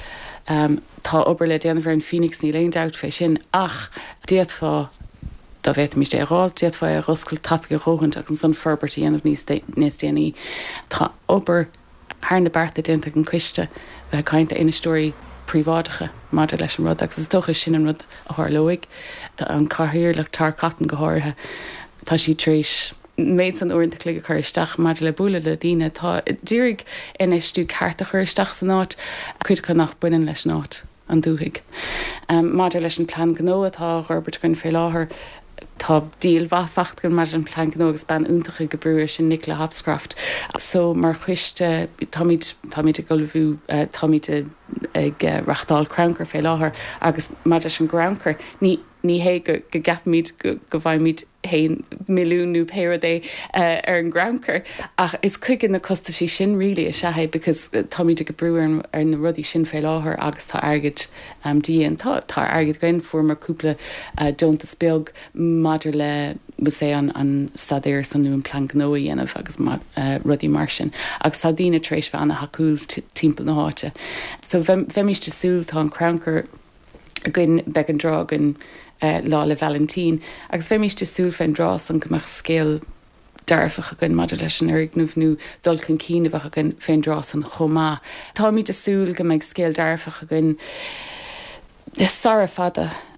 Um, tá obair le déanamh an Phoenix ní léon dat fé sin ach déad fá da bheit mis é ráil, déad fá a roscail tapig a róhant agus an san Ferbertí anmh níos déanaí. Tá obair thar na barta déanta an cuiste bheith caiint a inastóí prívádacha maidir leis an rud agus is tucha sin an rud a thirlóig an carthíir le tar catan go háirthe tá sí tríéis méid an orintanta clé chuiristeach mar le bula le díine tá ddírig inistú carta chuiristeach san náit chuid chu nach buinean leis náit an dúthaigh. Um, Maidir leis an plán gnó atá Herbert gon fé láthair tá díal bhafacht gon mar an plán gnó agus ban úntacha go breúir sin Nicola Hopscroft. So mar chuiste táid táid a golbhú uh, táid ag uh, rachtáil Crownker fé láthair agus maidir an Groundker ní ní hé go go gapmid go go bhaimid hain milliúnú péradé uh, ar an Groundker ach is quick in na costa sí sin rilí a sehé because uh, táid go breúir ar na rudí sin fé láthair agus tá agad um, díon tá tá agad goin formar cúpla uh, dontas beag maidir le bu sé an an stadéir san nu an plan gnóí anamh agus uh, rudí mar sin agus tá dína trééis bhe anna haúil timp na háte. So bheimiiste súil tá an Crownker a gin be an drag an Uh, lá le Valentín, agus bheimiiste súil féin drás an gomach scéal dearfacha gon maidir leis an urgnúhnú dulchan cíine bhecha gon féin drás an chomá. Tá míid a súil go méid scéal dearfacha gon is sara fada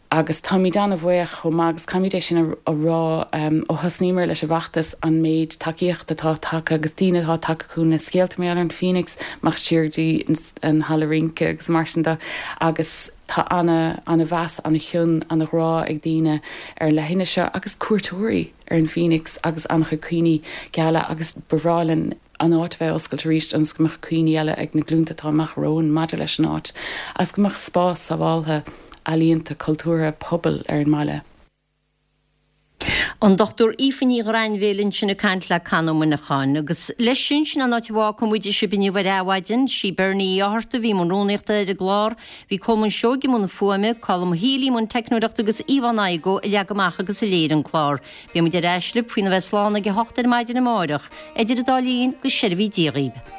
agus táí dána bhuioch chum agus camidé sin a rá ó hasníir leis a bhaachtas an méid takeíocht atá take agus tíanatá take chun na scéalt mé an Phoenix mar siirdaí an Halloweenke agus marsanta agus tá anna anna bheas anna chiún anna rá ag daine ar lehinine se agus cuairtóirí ar an Phoenix agus annach chuoine geala agus bhrálan an áit bheith oscail ríist ans gomach cuoine eile ag na glúntatá amach rón maidir leis an áit as gomach spás sa bháilthe alíonnta cultúra pobl ar an maiile. An Doctor Ifany Reinvélinn sinna cant le canmna chan, agus leis sin sin an áithhá muidir si biniu bhar áhaidin, si bernaí áharta bhí man rónachta de glár, bhí common seogi mun fuame, colm hílí mun technoireachta agus Ivan Aigo i leagamach agus i léir an chlár. Bhí mu de reislip faoin bheith sláánna go hochtar maidin na máireach, idir a dálíonn go seirbhí díríb.